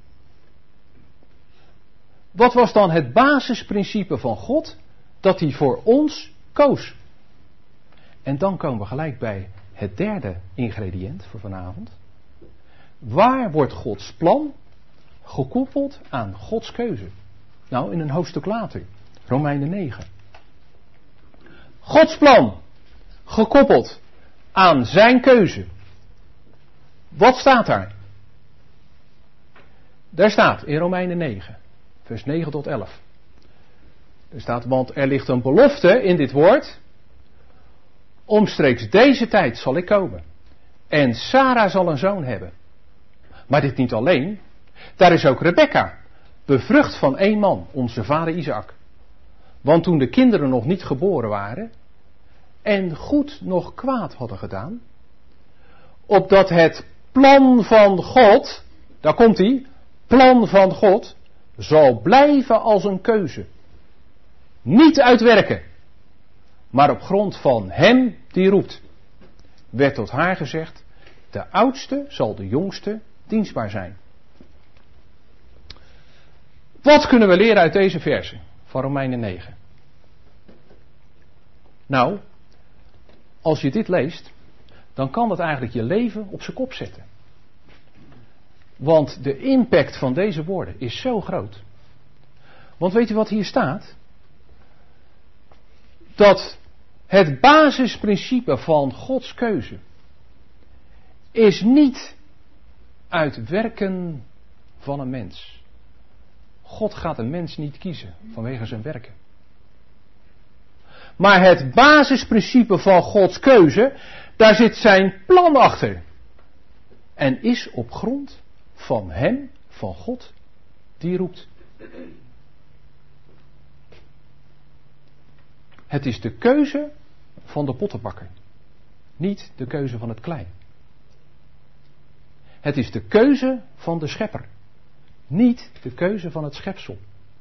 Wat was dan het basisprincipe van God? Dat hij voor ons koos. En dan komen we gelijk bij het derde ingrediënt voor vanavond. Waar wordt Gods plan gekoppeld aan Gods keuze? Nou, in een hoofdstuk later. Romeinen 9. Gods plan gekoppeld aan zijn keuze. Wat staat daar? Daar staat in Romeinen 9, vers 9 tot 11. Er staat, want er ligt een belofte in dit woord. Omstreeks deze tijd zal ik komen. En Sarah zal een zoon hebben. Maar dit niet alleen. Daar is ook Rebekka, bevrucht van één man, onze vader Isaac. Want toen de kinderen nog niet geboren waren en goed nog kwaad hadden gedaan, opdat het plan van God, daar komt hij, plan van God, zal blijven als een keuze. Niet uitwerken, maar op grond van hem die roept. Werd tot haar gezegd, de oudste zal de jongste dienstbaar zijn. Wat kunnen we leren uit deze versen van Romeinen 9? Nou, als je dit leest, dan kan dat eigenlijk je leven op zijn kop zetten. Want de impact van deze woorden is zo groot. Want weet u wat hier staat? Dat het basisprincipe van Gods keuze is niet uit werken van een mens. God gaat een mens niet kiezen vanwege zijn werken. Maar het basisprincipe van Gods keuze, daar zit zijn plan achter. En is op grond van hem, van God, die roept. Het is de keuze van de pottenbakker, niet de keuze van het klei. Het is de keuze van de schepper, niet de keuze van het schepsel.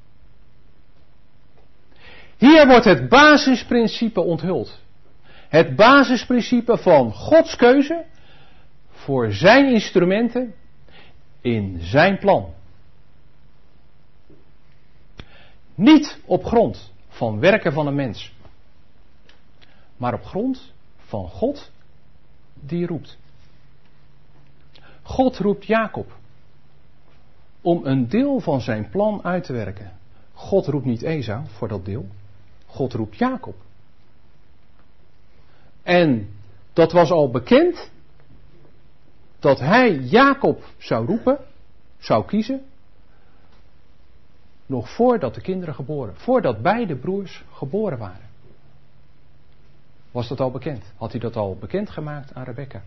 Hier wordt het basisprincipe onthuld. Het basisprincipe van Gods keuze voor zijn instrumenten in zijn plan. Niet op grond van werken van een mens, maar op grond van God die roept. God roept Jacob om een deel van zijn plan uit te werken. God roept niet Esau voor dat deel. God roept Jacob. En dat was al bekend dat hij Jacob zou roepen, zou kiezen, nog voordat de kinderen voordat beide broers geboren waren. Was dat al bekend? Had hij dat al bekendgemaakt aan Rebekka?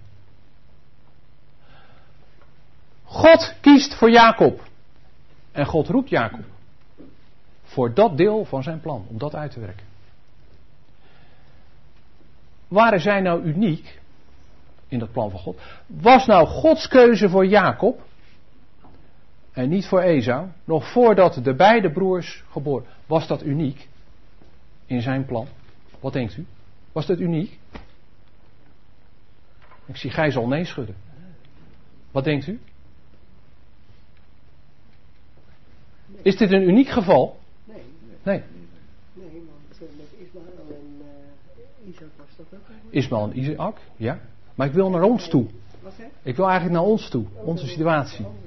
God kiest voor Jacob. En God roept Jacob voor dat deel van zijn plan, om dat uit te werken. Waren zij nou uniek in dat plan van God? Was nou Gods keuze voor Jacob en niet voor Esau, nog voordat de beide broers geboren, was dat uniek in zijn plan? Wat denkt u? Was dat uniek? Ik zie Gijs al nee schudden. Wat denkt u? Is dit een uniek geval? Nee. Nee. Nee, want met Ismaël en Isaac was dat ook. Ismaël en Isaac, ja. Maar ik wil naar ons toe. Wat hè? Ik wil eigenlijk naar ons toe. Onze situatie. Ja,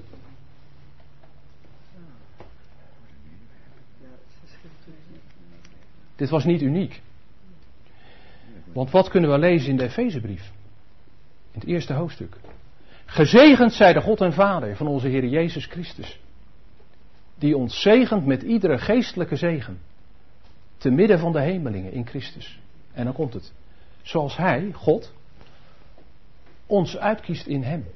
het verschilt. Dit was niet uniek. Want wat kunnen we lezen in de Efezebrief? In het eerste hoofdstuk. Gezegend zij de God en Vader van onze Heer Jezus Christus. Die ons zegent met iedere geestelijke zegen. Te midden van de hemelingen in Christus. En dan komt het. Zoals hij, God, ons uitkiest in hem.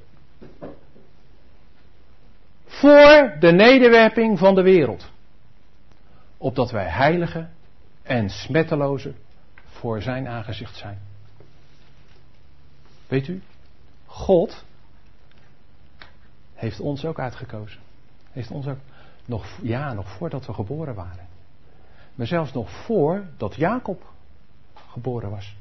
Voor de nederwerping van de wereld. Opdat wij heilige en smetteloze voor zijn aangezicht zijn. Weet u, God heeft ons ook uitgekozen. Heeft ons ook, nog voordat we geboren waren. Maar zelfs nog voordat Jacob geboren was.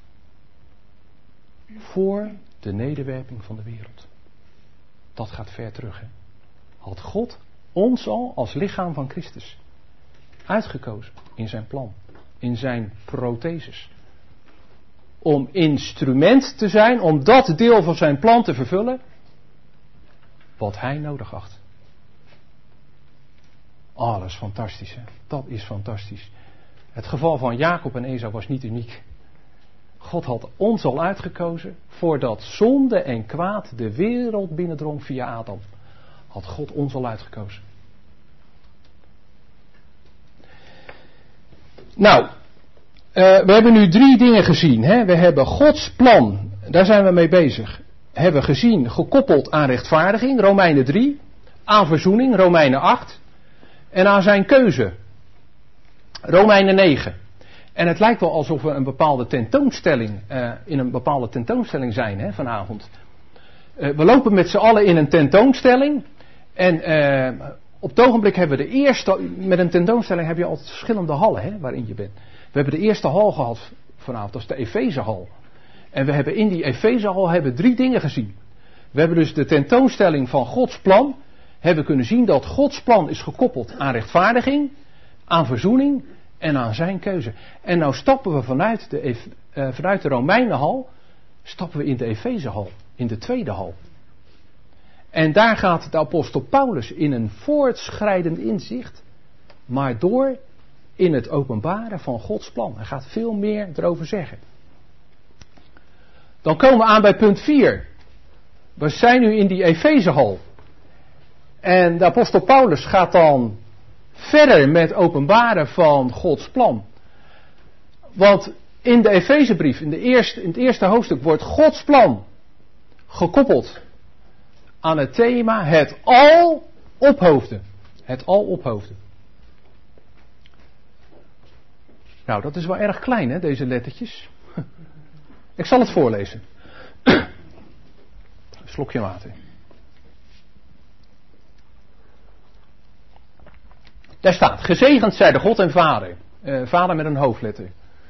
Voor de nederwerping van de wereld. Dat gaat ver terug, hè. Had God ons al als lichaam van Christus uitgekozen in zijn plan. In zijn protheses. Om instrument te zijn, om dat deel van zijn plan te vervullen wat hij nodig acht. Oh, dat is fantastisch, hè? Dat is fantastisch. Het geval van Jacob en Esau was niet uniek. God had ons al uitgekozen voordat zonde en kwaad de wereld binnendrong via Adam. Had God ons al uitgekozen. Nou, we hebben nu 3 dingen gezien. Hè? We hebben Gods plan, daar zijn we mee bezig. Hebben we gezien, gekoppeld aan rechtvaardiging, Romeinen 3. Aan verzoening, Romeinen 8. En aan zijn keuze, Romeinen 9. En het lijkt wel alsof we een bepaalde tentoonstelling, in een bepaalde tentoonstelling zijn, hè, vanavond. We lopen met z'n allen in een tentoonstelling. En op het ogenblik hebben we de eerste, met een tentoonstelling heb je altijd verschillende hallen, hè, waarin je bent. We hebben de eerste hal gehad vanavond, dat is de Efezehal. En we hebben in die Efezehal 3 dingen gezien. We hebben dus de tentoonstelling van Gods plan. Hebben kunnen zien dat Gods plan is gekoppeld aan rechtvaardiging, aan verzoening en aan zijn keuze. En nou stappen we vanuit de Romeinenhal, stappen we in de Efezehal, in de tweede hal. En daar gaat de apostel Paulus in een voortschrijdend inzicht, maar door in het openbaren van Gods plan. Hij gaat veel meer erover zeggen. Dan komen we aan bij punt 4. We zijn nu in die Efezehal. En de apostel Paulus gaat dan verder met openbaren van Gods plan. Want in de Efezebrief, in het eerste hoofdstuk, wordt Gods plan gekoppeld aan het thema het al ophoofden. Het al ophoofden. Nou, dat is wel erg klein, hè, deze lettertjes. Ik zal het voorlezen. Een slokje water. Daar staat, gezegend zij de God en Vader. Vader met een hoofdletter.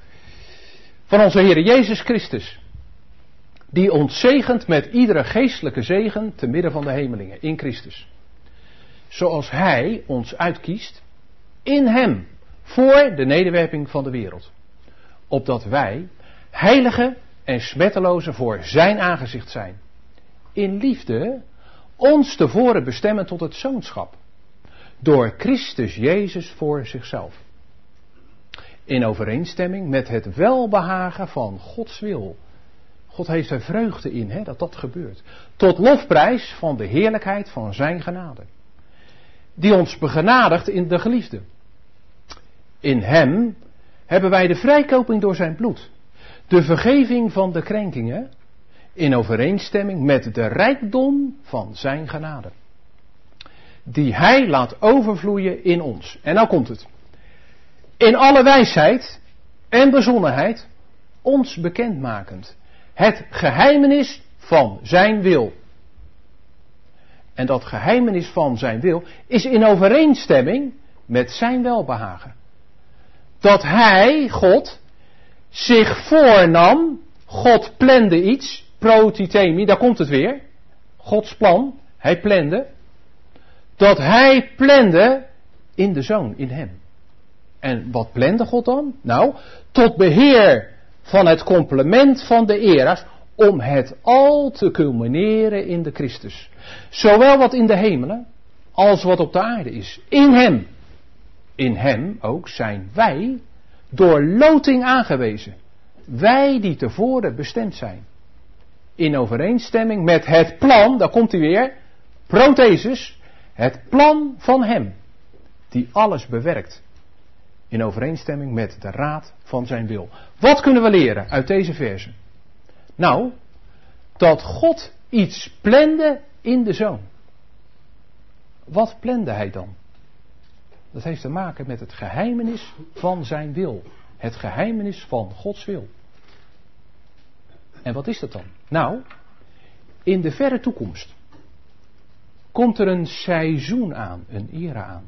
Van onze Heer Jezus Christus. Die ons zegent met iedere geestelijke zegen te midden van de hemelingen. In Christus. Zoals Hij ons uitkiest. In Hem. Voor de nederwerping van de wereld. Opdat wij heilige en smetteloze voor zijn aangezicht zijn. In liefde ons tevoren bestemmen tot het zoonschap. Door Christus Jezus voor zichzelf. In overeenstemming met het welbehagen van Gods wil. God heeft er vreugde in, hè, dat gebeurt. Tot lofprijs van de heerlijkheid van zijn genade. Die ons begenadigt in de geliefde. In hem hebben wij de vrijkoping door zijn bloed. De vergeving van de krenkingen. In overeenstemming met de rijkdom van zijn genade. Die hij laat overvloeien in ons. En nou komt het. In alle wijsheid en bezonnenheid ons bekendmakend. Het geheimenis van zijn wil. En dat geheimenis van zijn wil is in overeenstemming met zijn welbehagen. Dat hij, God, zich voornam. God plande iets. Protithemi, daar komt het weer. Gods plan. Hij plande. Dat hij plande in de Zoon, in hem. En wat plande God dan? Nou, tot beheer van het complement van de era's, om het al te culmineren in de Christus. Zowel wat in de hemelen, als wat op de aarde is. In hem. In hem ook zijn wij door loting aangewezen. Wij die tevoren bestemd zijn. In overeenstemming met het plan, daar komt hij weer, prothesis, het plan van hem, die alles bewerkt. In overeenstemming met de raad van zijn wil. Wat kunnen we leren uit deze versen? Nou, dat God iets plande in de Zoon. Wat plande hij dan? Dat heeft te maken met het geheimenis van zijn wil. Het geheimenis van Gods wil. En wat is dat dan? Nou, in de verre toekomst komt er een seizoen aan, een era aan.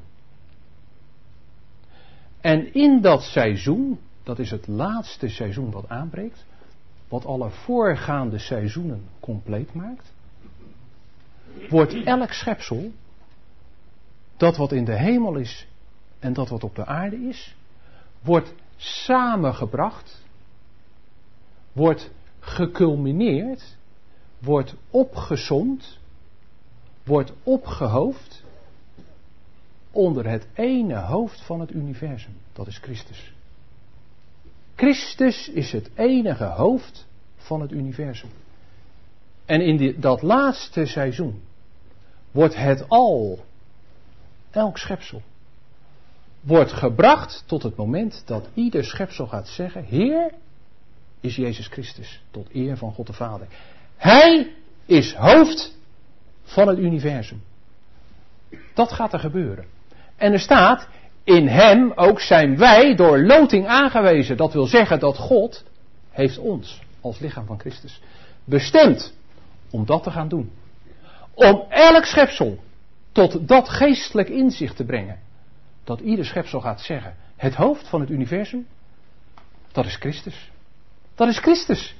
En in dat seizoen, dat is het laatste seizoen wat aanbreekt, wat alle voorgaande seizoenen compleet maakt, wordt elk schepsel, dat wat in de hemel is en dat wat op de aarde is, wordt samengebracht, wordt geculmineerd, wordt opgesomd, wordt opgehoofd onder het ene hoofd van het universum. Dat is Christus. Christus is het enige hoofd van het universum. En in dat laatste seizoen wordt het al, elk schepsel, wordt gebracht tot het moment dat ieder schepsel gaat zeggen: Heer is Jezus Christus, tot eer van God de Vader. Hij is hoofd van het universum. Dat gaat er gebeuren. En er staat, in hem ook zijn wij door loting aangewezen. Dat wil zeggen dat God heeft ons, als lichaam van Christus, bestemd om dat te gaan doen. Om elk schepsel tot dat geestelijk inzicht te brengen. Dat ieder schepsel gaat zeggen, het hoofd van het universum, dat is Christus. Dat is Christus.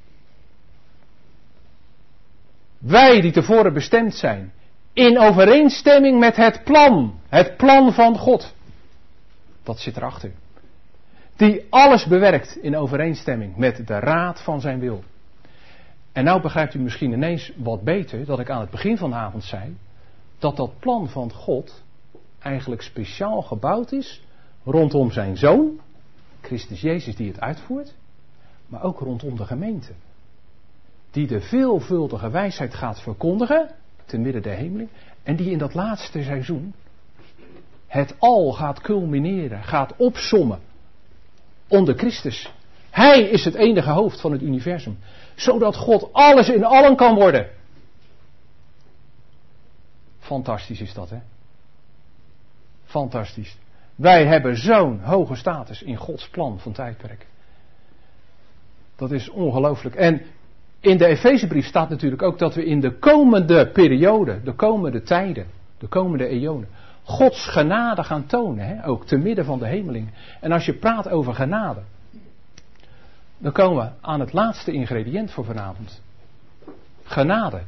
Wij die tevoren bestemd zijn, in overeenstemming met het plan van God. Dat zit erachter. Die alles bewerkt in overeenstemming met de raad van zijn wil. En nou begrijpt u misschien ineens wat beter dat ik aan het begin van de avond zei, dat dat plan van God eigenlijk speciaal gebouwd is rondom zijn Zoon, Christus Jezus die het uitvoert, maar ook rondom de gemeente. Die de veelvuldige wijsheid gaat verkondigen, te midden der hemeling, en die in dat laatste seizoen het al gaat culmineren, gaat opsommen onder Christus. Hij is het enige hoofd van het universum, zodat God alles in allen kan worden. Fantastisch is dat, hè? Fantastisch. Wij hebben zo'n hoge status in Gods plan van tijdperk. Dat is ongelooflijk. En in de Efezebrief staat natuurlijk ook dat we in de komende periode, de komende tijden, de komende eonen, Gods genade gaan tonen, hè? Ook te midden van de hemelingen. En als je praat over genade, dan komen we aan het laatste ingrediënt voor vanavond. Genade.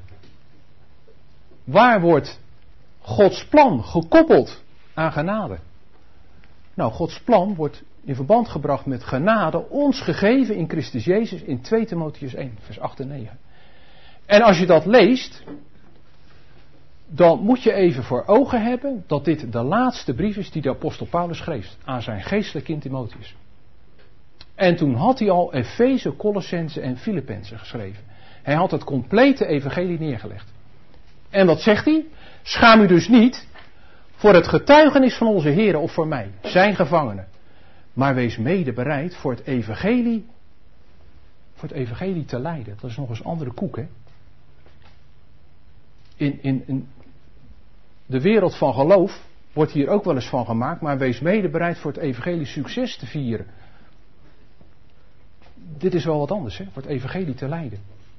Waar wordt Gods plan gekoppeld aan genade? Nou, Gods plan wordt in verband gebracht met genade ons gegeven in Christus Jezus in 2 Timotheüs 1, vers 8 en 9. En als je dat leest, dan moet je even voor ogen hebben dat dit de laatste brief is die de apostel Paulus schreef aan zijn geestelijk kind Timotheus. En toen had hij al Efeze, Colossense en Filippenzen geschreven. Hij had het complete evangelie neergelegd. En wat zegt hij? Schaam u dus niet voor het getuigenis van onze Heer of voor mij, zijn gevangenen. Maar wees mede bereid voor het evangelie te lijden. Dat is nog eens andere koek, hè. In de wereld van geloof wordt hier ook wel eens van gemaakt, maar wees mede bereid voor het evangelie succes te vieren. Dit is wel wat anders, hè, voor het evangelie te lijden.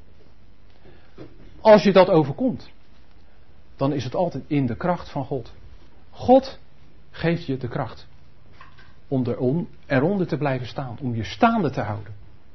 Als je dat overkomt, dan is het altijd in de kracht van God. God geeft je de kracht om eronder te blijven staan, om je staande te houden.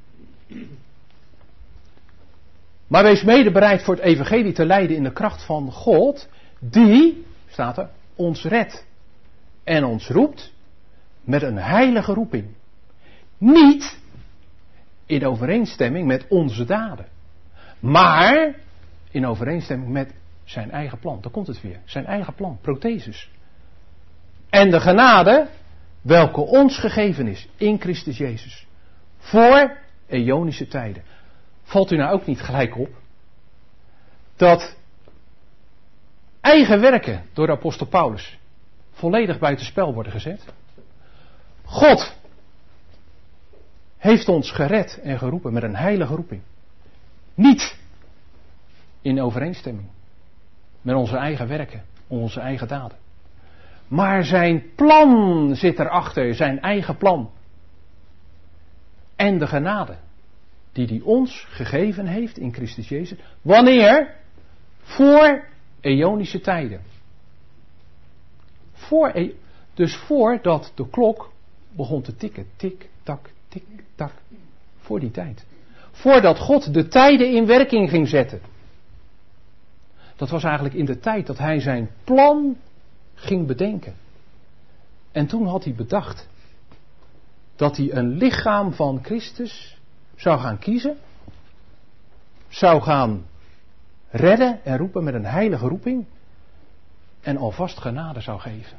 Maar wees mede bereid voor het evangelie te lijden in de kracht van God, die, staat er, ons redt en ons roept met een heilige roeping. Niet in overeenstemming met onze daden, maar in overeenstemming met zijn eigen plan. Daar komt het weer. Zijn eigen plan, prothesis. En de genade welke ons gegeven is in Christus Jezus. Voor eonische tijden. Valt u nou ook niet gelijk op dat eigen werken door de apostel Paulus volledig buitenspel worden gezet? God heeft ons gered en geroepen met een heilige roeping. Niet in overeenstemming met onze eigen werken, onze eigen daden. Maar zijn plan zit erachter, zijn eigen plan. En de genade die hij ons gegeven heeft in Christus Jezus. Wanneer? Voor eonische tijden. Dus voordat de klok begon te tikken. Tik, tak, tik, tak. Voor die tijd. Voordat God de tijden in werking ging zetten. Dat was eigenlijk in de tijd dat hij zijn plan ging bedenken. En toen had hij bedacht dat hij een lichaam van Christus zou gaan kiezen. Zou gaan redden en roepen met een heilige roeping. En alvast genade zou geven.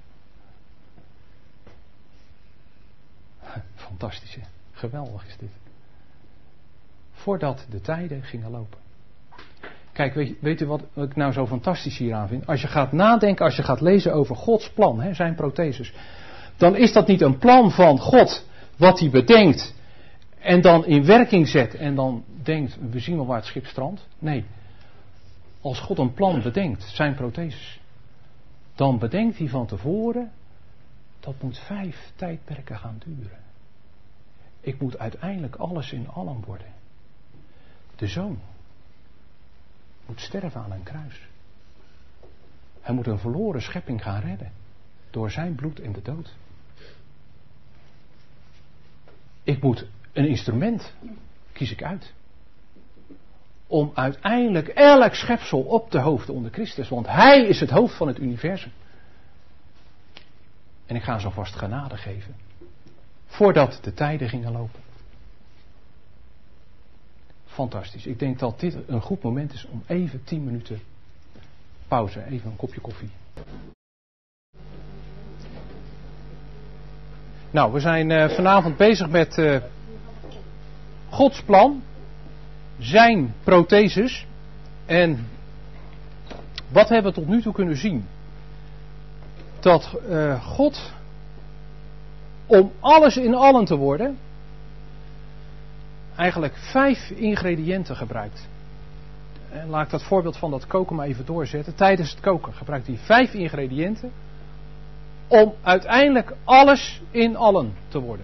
Fantastisch, hè? Geweldig is dit. Voordat de tijden gingen lopen. Kijk, weet u wat ik nou zo fantastisch hieraan vind? Als je gaat nadenken, als je gaat lezen over Gods plan, hè, zijn protheses. Dan is dat niet een plan van God, wat hij bedenkt. En dan in werking zet. En dan denkt, we zien wel waar het schip strandt. Nee. Als God een plan bedenkt, zijn protheses. Dan bedenkt hij van tevoren, dat moet 5 tijdperken gaan duren. Ik moet uiteindelijk alles in allen worden. De zoon moet sterven aan een kruis. Hij moet een verloren schepping gaan redden. Door zijn bloed en de dood. Ik moet een instrument, kies ik uit. Om uiteindelijk elk schepsel op te hoofden onder Christus. Want hij is het hoofd van het universum. En ik ga zo vast genade geven. Voordat de tijden gingen lopen. Fantastisch. Ik denk dat dit een goed moment is om even 10 minuten pauze. Even een kopje koffie. Nou, we zijn vanavond bezig met Gods plan. Zijn protheses. En wat hebben we tot nu toe kunnen zien? Dat God, om alles in allen te worden, eigenlijk 5 ingrediënten gebruikt. En laat ik dat voorbeeld van dat koken maar even doorzetten. Tijdens het koken gebruikt hij 5 ingrediënten om uiteindelijk alles in allen te worden.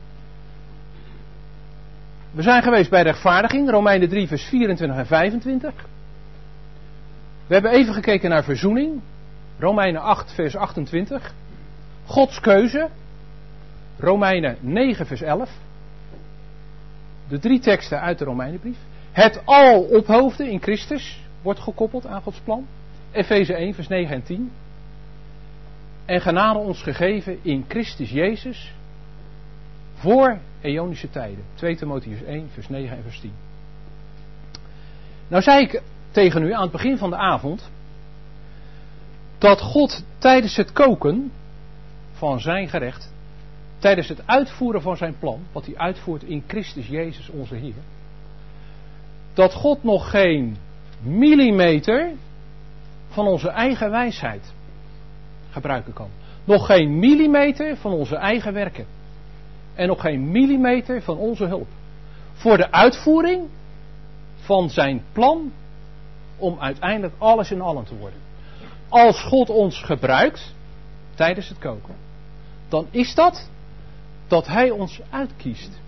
We zijn geweest bij rechtvaardiging, Romeinen 3 vers 24 en 25. We hebben even gekeken naar verzoening, Romeinen 8 vers 28. Gods keuze, Romeinen 9 vers 11. De 3 teksten uit de Romeinenbrief. Het al ophoofden in Christus wordt gekoppeld aan Gods plan. Efeze 1 vers 9 en 10. En genade ons gegeven in Christus Jezus voor eonische tijden. 2 Timotheüs 1 vers 9 en vers 10. Nou zei ik tegen u aan het begin van de avond dat God tijdens het koken van zijn gerecht, tijdens het uitvoeren van zijn plan, wat hij uitvoert in Christus Jezus onze Heer, dat God nog geen millimeter van onze eigen wijsheid gebruiken kan. Nog geen millimeter van onze eigen werken. En nog geen millimeter van onze hulp. Voor de uitvoering van zijn plan om uiteindelijk alles in allen te worden. Als God ons gebruikt tijdens het koken, dan is dat hij ons uitkiest.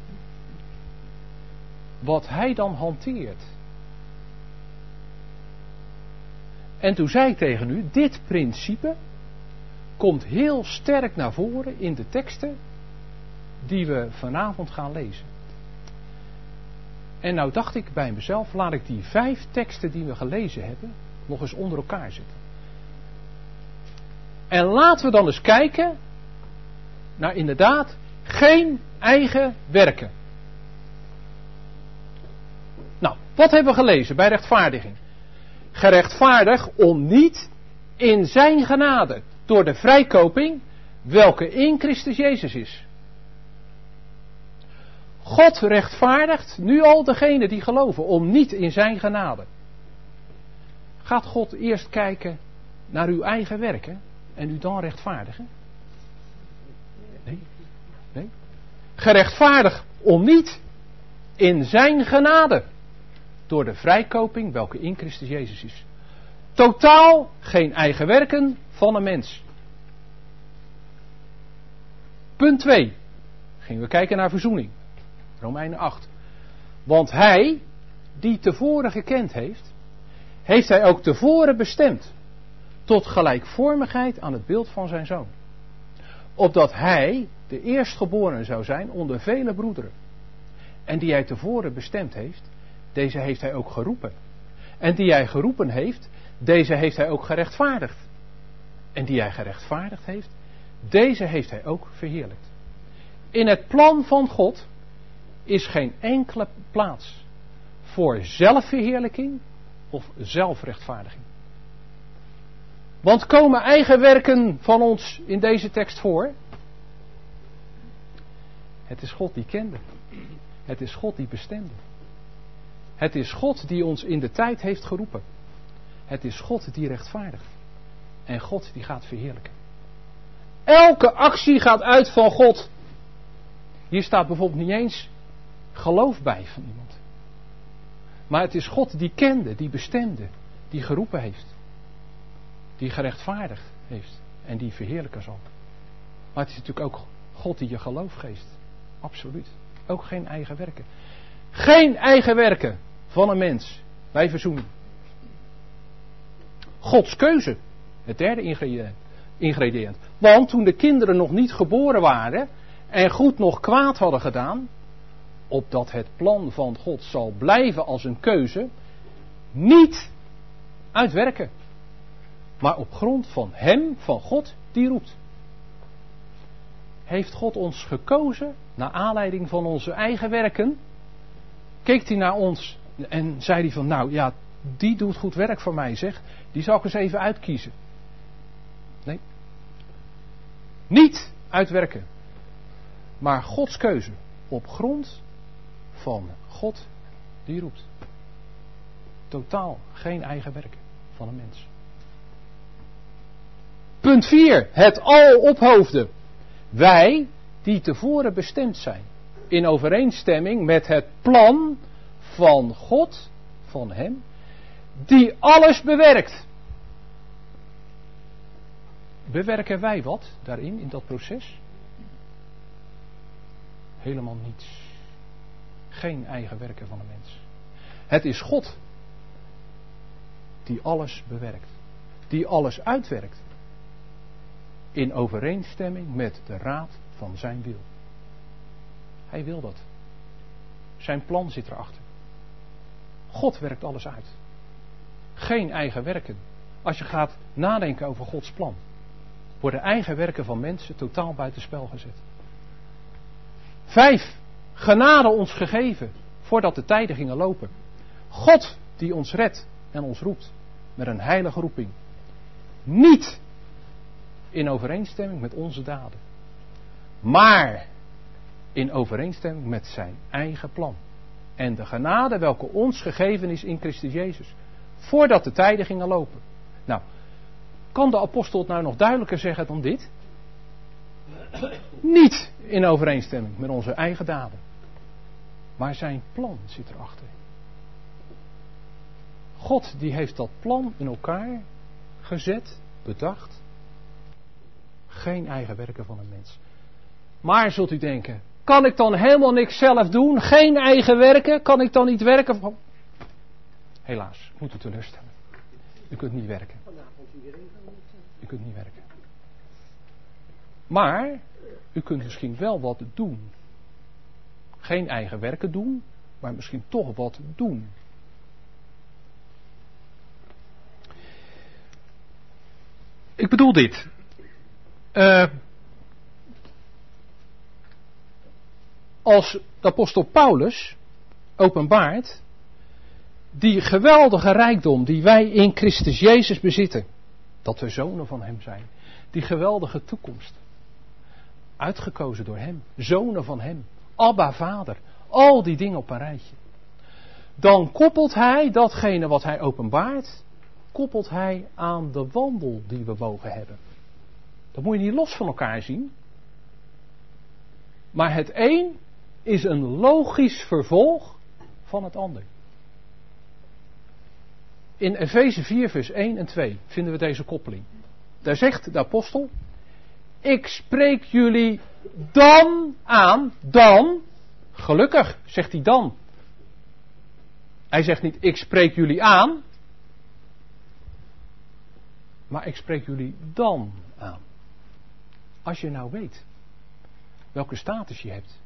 Wat hij dan hanteert. En toen zei ik tegen u, dit principe komt heel sterk naar voren in de teksten die we vanavond gaan lezen. En nou dacht ik bij mezelf, laat ik die 5 teksten die we gelezen hebben nog eens onder elkaar zetten. En laten we dan eens kijken naar inderdaad geen eigen werken. Nou, wat hebben we gelezen bij rechtvaardiging? Gerechtvaardigd om niet in zijn genade, door de vrijkoping, welke in Christus Jezus is. God rechtvaardigt nu al degenen die geloven, om niet in zijn genade. Gaat God eerst kijken naar uw eigen werken en u dan rechtvaardigen? Nee. Gerechtvaardigd om niet in zijn genade. door de vrijkoping welke in Christus Jezus is. Totaal geen eigen werken van een mens. Punt 2. Gingen we kijken naar verzoening. Romeinen 8. Want hij, die tevoren gekend heeft, heeft hij ook tevoren bestemd tot gelijkvormigheid aan het beeld van zijn zoon. Opdat hij de eerstgeboren zou zijn onder vele broederen. En die hij tevoren bestemd heeft, deze heeft hij ook geroepen. En die hij geroepen heeft, deze heeft hij ook gerechtvaardigd. En die hij gerechtvaardigd heeft, deze heeft hij ook verheerlijkt. In het plan van God is geen enkele plaats voor zelfverheerlijking of zelfrechtvaardiging. Want komen eigen werken van ons in deze tekst voor? Het is God die kende. Het is God die bestemde. Het is God die ons in de tijd heeft geroepen. Het is God die rechtvaardigt. En God die gaat verheerlijken. Elke actie gaat uit van God. Hier staat bijvoorbeeld niet eens geloof bij van iemand. Maar het is God die kende, die bestemde, die geroepen heeft. Die gerechtvaardigd heeft. En die verheerlijken zal. Maar het is natuurlijk ook God die je geloof geeft. Absoluut. Ook geen eigen werken. Geen eigen werken van een mens bij verzoening. Gods keuze. Het derde ingrediënt. Want toen de kinderen nog niet geboren waren en goed nog kwaad hadden gedaan, opdat het plan van God zal blijven als een keuze, niet uitwerken. Maar op grond van hem, van God, die roept. Heeft God ons gekozen naar aanleiding van onze eigen werken? Keek hij naar ons en zei hij van, nou ja, die doet goed werk voor mij, zeg. Die zal ik eens even uitkiezen. Nee. Niet uitwerken. Maar Gods keuze op grond van God die roept. Totaal geen eigen werken van een mens. Punt 4. Het al ophoofden. Wij die tevoren bestemd zijn. In overeenstemming met het plan van God, van hem, die alles bewerkt. Bewerken wij wat daarin, in dat proces? Helemaal niets. Geen eigen werken van een mens. Het is God die alles bewerkt. Die alles uitwerkt. In overeenstemming met de raad van zijn wil. Hij wil dat. Zijn plan zit erachter. God werkt alles uit. Geen eigen werken. Als je gaat nadenken over Gods plan, worden eigen werken van mensen totaal buitenspel gezet. 5. Genade ons gegeven voordat de tijden gingen lopen. God die ons redt en ons roept met een heilige roeping. Niet in overeenstemming met onze daden, maar in overeenstemming met zijn eigen plan. En de genade welke ons gegeven is in Christus Jezus. Voordat de tijden gingen lopen. Nou, kan de apostel het nou nog duidelijker zeggen dan dit? Niet in overeenstemming met onze eigen daden. Maar zijn plan zit erachter. God die heeft dat plan in elkaar gezet, bedacht. Geen eigen werken van een mens. Maar zult u denken, kan ik dan helemaal niks zelf doen? Geen eigen werken? Kan ik dan niet werken van... Helaas, moet u teleurstellen. U kunt niet werken. U kunt niet werken. Maar u kunt misschien wel wat doen. Geen eigen werken doen, maar misschien toch wat doen. Ik bedoel dit. Als de apostel Paulus openbaart die geweldige rijkdom die wij in Christus Jezus bezitten, dat we zonen van hem zijn, die geweldige toekomst, uitgekozen door hem, zonen van hem, Abba Vader, al die dingen op een rijtje, dan koppelt hij datgene wat hij openbaart, koppelt hij aan de wandel die we mogen hebben. Dat moet je niet los van elkaar zien. Maar het een is een logisch vervolg van het ander. In Efeze 4 vers 1 en 2 vinden we deze koppeling. Daar zegt de apostel: ik spreek jullie dan aan, dan, gelukkig, zegt hij dan. Hij zegt niet, ik spreek jullie aan, maar ik spreek jullie dan aan. Als je nou weet welke status je hebt,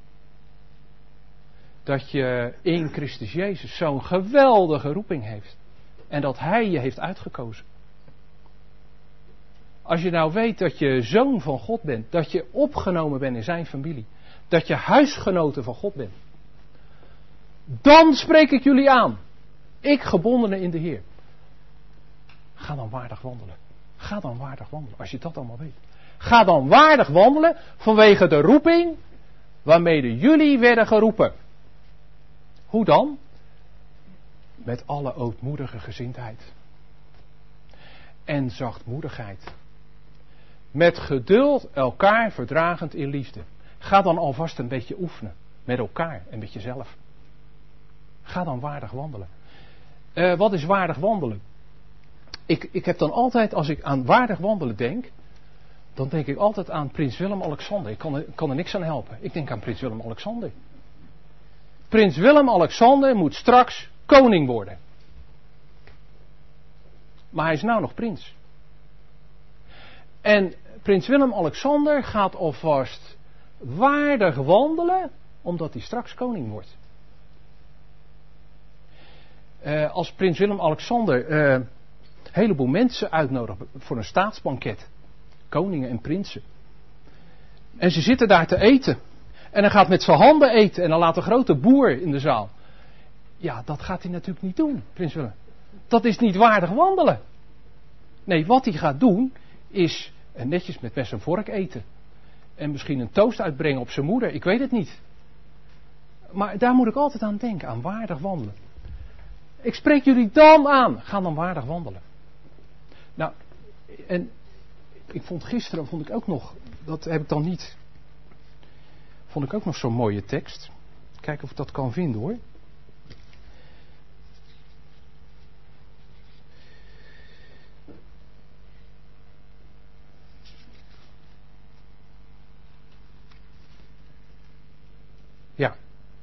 dat je in Christus Jezus zo'n geweldige roeping heeft en dat Hij je heeft uitgekozen. Als je nou weet dat je zoon van God bent, dat je opgenomen bent in zijn familie, dat je huisgenoten van God bent, dan spreek ik jullie aan. Ik gebondene in de Heer. Ga dan waardig wandelen. Ga dan waardig wandelen, als je dat allemaal weet. Ga dan waardig wandelen vanwege de roeping waarmee jullie werden geroepen. Hoe dan? Met alle ootmoedige gezindheid. En zachtmoedigheid. Met geduld elkaar verdragend in liefde. Ga dan alvast een beetje oefenen. Met elkaar en met jezelf. Ga dan waardig wandelen. Wat is waardig wandelen? Ik heb dan altijd, als ik aan waardig wandelen denk, dan denk ik altijd aan Prins Willem-Alexander. Ik kan er niks aan helpen. Ik denk aan Prins Willem-Alexander. Prins Willem-Alexander moet straks koning worden. Maar hij is nou nog prins. En Prins Willem-Alexander gaat alvast waardig wandelen, omdat hij straks koning wordt. Als Prins Willem-Alexander een heleboel mensen uitnodigt voor een staatsbanket. Koningen en prinsen. En ze zitten daar te eten. En hij gaat met zijn handen eten en dan laat een grote boer in de zaal. Ja, dat gaat hij natuurlijk niet doen, Prins Willem. Dat is niet waardig wandelen. Nee, wat hij gaat doen is netjes met mes en vork eten. En misschien een toast uitbrengen op zijn moeder, ik weet het niet. Maar daar moet ik altijd aan denken, aan waardig wandelen. Ik spreek jullie dan aan, ga dan waardig wandelen. Nou, en gisteren vond ik ook nog, dat heb ik dan niet, vond ik ook nog zo'n mooie tekst. Kijken of ik dat kan vinden hoor. Ja.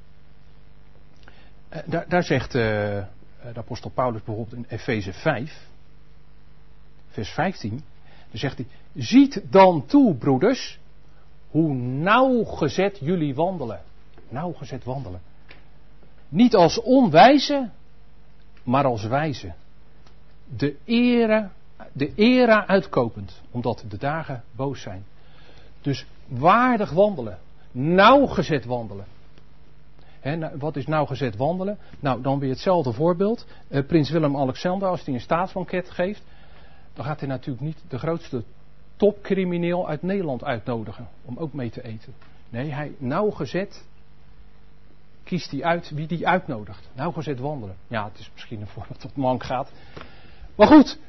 Daar zegt de apostel Paulus bijvoorbeeld in Efeze 5, vers 15. Dan zegt hij, ziet dan toe, broeders, hoe nauwgezet jullie wandelen. Nauwgezet wandelen. Niet als onwijze, maar als wijze. De era uitkopend, omdat de dagen boos zijn. Dus waardig wandelen. Nauwgezet wandelen. Wat is nauwgezet wandelen? Nou, dan weer hetzelfde voorbeeld. Prins Willem-Alexander, als hij een staatsbanket geeft, dan gaat hij natuurlijk niet de grootste topcrimineel uit Nederland uitnodigen om ook mee te eten. Nee, hij nauwgezet kiest hij uit wie die uitnodigt. Nauwgezet wandelen. Ja, het is misschien een voorbeeld dat mank gaat. Maar goed,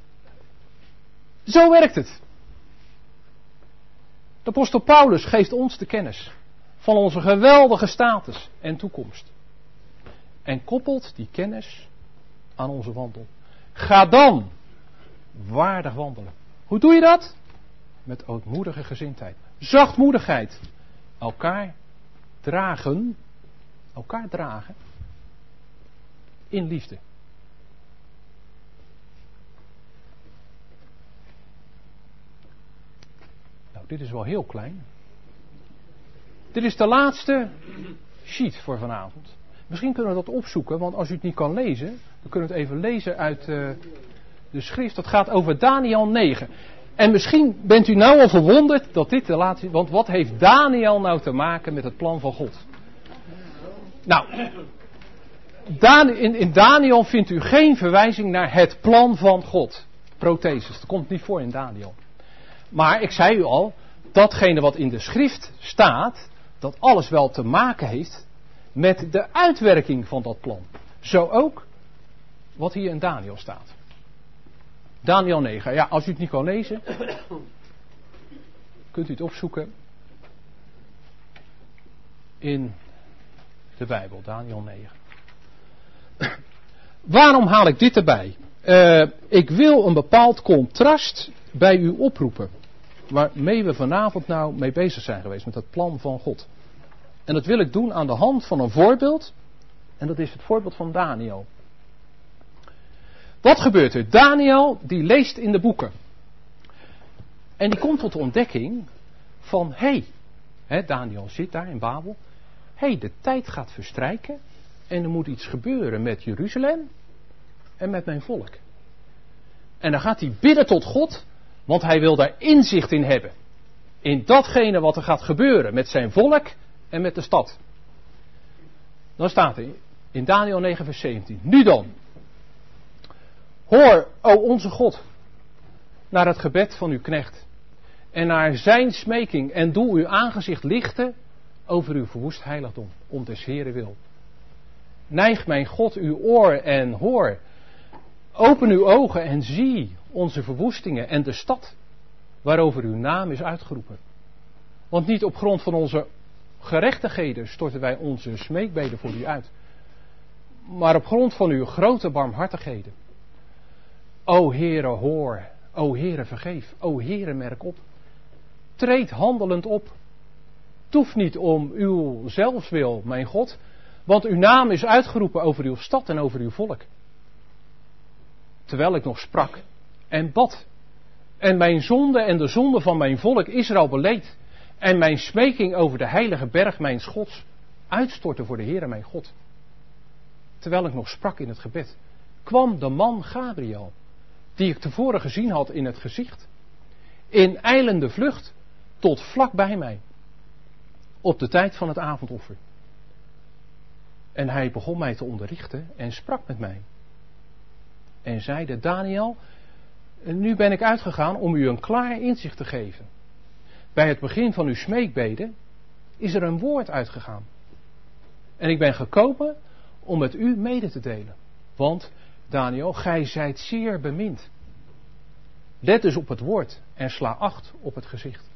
zo werkt het. De apostel Paulus geeft ons de kennis van onze geweldige status en toekomst. En koppelt die kennis aan onze wandel. Ga dan waardig wandelen. Hoe doe je dat? Met ootmoedige gezindheid. Zachtmoedigheid. Elkaar dragen. In liefde. Nou, dit is wel heel klein. Dit is de laatste sheet voor vanavond. Misschien kunnen we dat opzoeken, want als u het niet kan lezen, dan kunnen we het even lezen uit de schrift. Dat gaat over Daniël 9. En misschien bent u nou al verwonderd dat dit de laatste is. Want wat heeft Daniël nou te maken met het plan van God? Nou, in Daniël vindt u geen verwijzing naar het plan van God. Protheses, dat komt niet voor in Daniël. Maar ik zei u al, datgene wat in de schrift staat, dat alles wel te maken heeft met de uitwerking van dat plan. Zo ook wat hier in Daniël staat. Daniël 9. Ja, als u het niet kan lezen, kunt u het opzoeken in de Bijbel, Daniël 9. Waarom haal ik dit erbij? Ik wil een bepaald contrast bij u oproepen. Waarmee we vanavond nou mee bezig zijn geweest. Met het plan van God. En dat wil ik doen aan de hand van een voorbeeld. En dat is het voorbeeld van Daniel. Wat gebeurt er? Daniel die leest in de boeken. En die komt tot de ontdekking van Daniel zit daar in Babel. De tijd gaat verstrijken. En er moet iets gebeuren met Jeruzalem. En met mijn volk. En dan gaat hij bidden tot God. Want hij wil daar inzicht in hebben. In datgene wat er gaat gebeuren met zijn volk en met de stad. Dan staat er in Daniel 9 vers 17. Nu dan. Hoor, o onze God. Naar het gebed van uw knecht. En naar zijn smeking. En doe uw aangezicht lichten over uw verwoest heiligdom. Om des Heeren wil. Neig mijn God uw oor en hoor. Open uw ogen en zie onze verwoestingen en de stad waarover uw naam is uitgeroepen. Want niet op grond van onze gerechtigheden storten wij onze smeekbeden voor u uit. Maar op grond van uw grote barmhartigheden. O Heere, hoor. O Heere, vergeef. O Heere, merk op. Treed handelend op. Toef niet om uw zelfswil, mijn God. Want uw naam is uitgeroepen over uw stad en over uw volk. Terwijl ik nog sprak en bad. En mijn zonde en de zonde van mijn volk Israël beleed. En mijn smeking over de heilige berg mijns Gods uitstortte voor de Heere mijn God. Terwijl ik nog sprak in het gebed, kwam de man Gabriel, die ik tevoren gezien had in het gezicht, in ijlende vlucht tot vlak bij mij, op de tijd van het avondoffer. En hij begon mij te onderrichten en sprak met mij. En zeide: Daniel, nu ben ik uitgegaan om u een klaar inzicht te geven. Bij het begin van uw smeekbeden is er een woord uitgegaan. En ik ben gekomen om met u mede te delen. Want, Daniel, gij zijt zeer bemind. Let dus op het woord en sla acht op het gezicht.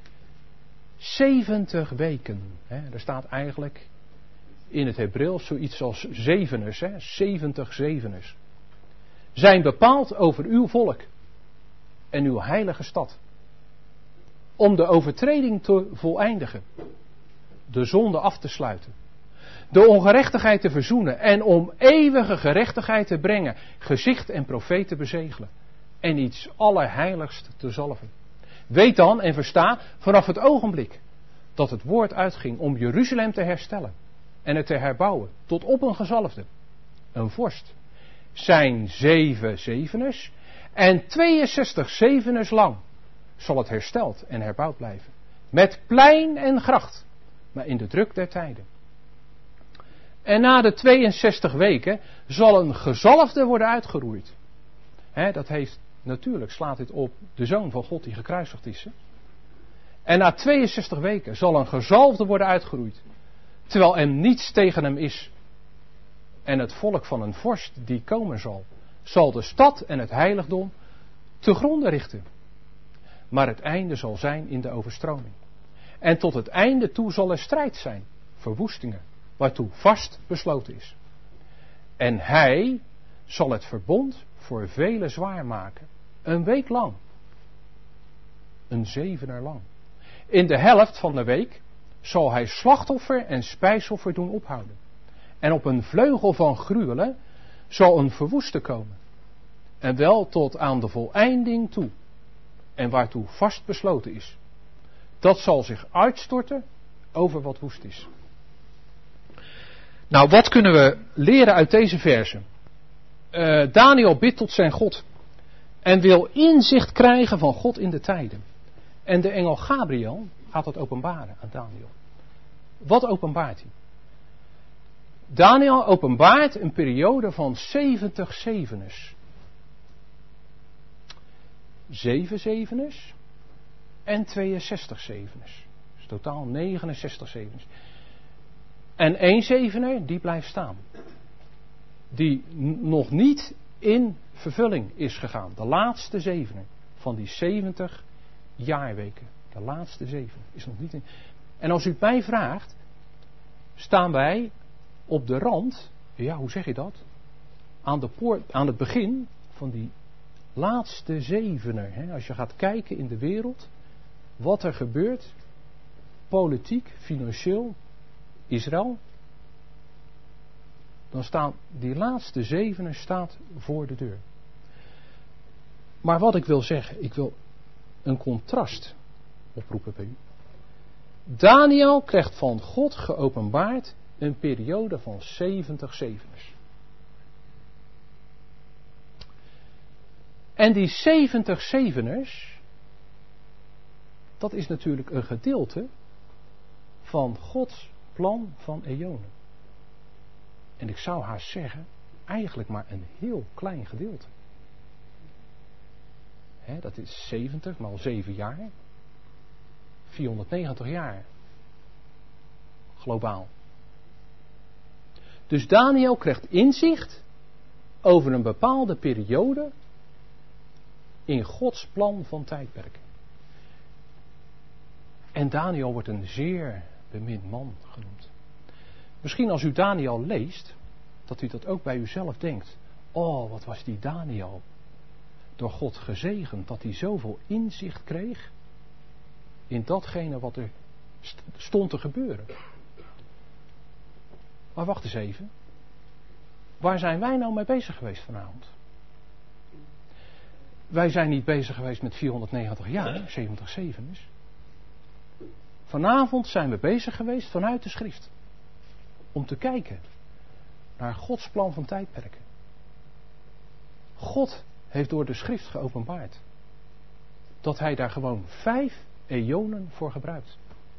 70 weken. Er staat eigenlijk in het Hebreeuws zoiets als zeveners. 70 zeveners. Zijn bepaald over uw volk en uw heilige stad. Om de overtreding te voleindigen. De zonde af te sluiten. De ongerechtigheid te verzoenen. En om eeuwige gerechtigheid te brengen. Gezicht en profeet te bezegelen. En iets allerheiligst te zalven. Weet dan en versta vanaf het ogenblik dat het woord uitging om Jeruzalem te herstellen. En het te herbouwen tot op een gezalfde. Een vorst. Zijn 7 zeveners. En 62 zeveners lang zal het hersteld en herbouwd blijven. Met plein en gracht. Maar in de druk der tijden. En na de 62 weken zal een gezalfde worden uitgeroeid. Dat heeft, natuurlijk slaat dit op de Zoon van God die gekruisigd is. En na 62 weken zal een gezalfde worden uitgeroeid. Terwijl er niets tegen hem is. En het volk van een vorst die komen zal de stad en het heiligdom te gronde richten. Maar het einde zal zijn in de overstroming. En tot het einde toe zal er strijd zijn, verwoestingen, waartoe vast besloten is. En hij zal het verbond voor velen zwaar maken, een week lang. Een 7er lang. In de helft van de week zal hij slachtoffer en spijsoffer doen ophouden. En op een vleugel van gruwelen zal een verwoeste komen. En wel tot aan de voleinding toe. En waartoe vast besloten is. Dat zal zich uitstorten over wat woest is. Nou, wat kunnen we leren uit deze versen? Daniel bidt tot zijn God. En wil inzicht krijgen van God in de tijden. En de engel Gabriel gaat dat openbaren aan Daniel. Wat openbaart hij? Daniel openbaart een periode van 70 zeveners. 7 zeveners en 62 zeveners. Dus totaal 69 zeveners. En 1 zevener die blijft staan. Die nog niet in vervulling is gegaan. De laatste zevener van die 70 jaarweken. De laatste 7 is nog niet in. En als u het mij vraagt, staan wij op de rand, ja, hoe zeg je dat? Aan het begin van die laatste zevener. Hè? Als je gaat kijken in de wereld, wat er gebeurt, politiek, financieel, Israël, dan staan die laatste zevener staat voor de deur. Maar wat ik wil zeggen, ik wil een contrast oproepen bij u. Daniel krijgt van God geopenbaard een periode van 70 zeveners. En die 70 zeveners, dat is natuurlijk een gedeelte van Gods plan van eonen. En ik zou haast zeggen, eigenlijk maar een heel klein gedeelte. Dat is 70 maal 7 jaar. 490 jaar. Globaal. Dus Daniel krijgt inzicht over een bepaalde periode in Gods plan van tijdperken. En Daniel wordt een zeer bemind man genoemd. Misschien als u Daniel leest, dat u dat ook bij uzelf denkt. Oh, wat was die Daniel door God gezegend, dat hij zoveel inzicht kreeg in datgene wat er stond te gebeuren. Maar wacht eens even. Waar zijn wij nou mee bezig geweest vanavond? Wij zijn niet bezig geweest met 490 jaar, 70 zevens. Vanavond zijn we bezig geweest vanuit de schrift. Om te kijken naar Gods plan van tijdperken. God heeft door de schrift geopenbaard dat hij daar gewoon 5 eonen voor gebruikt.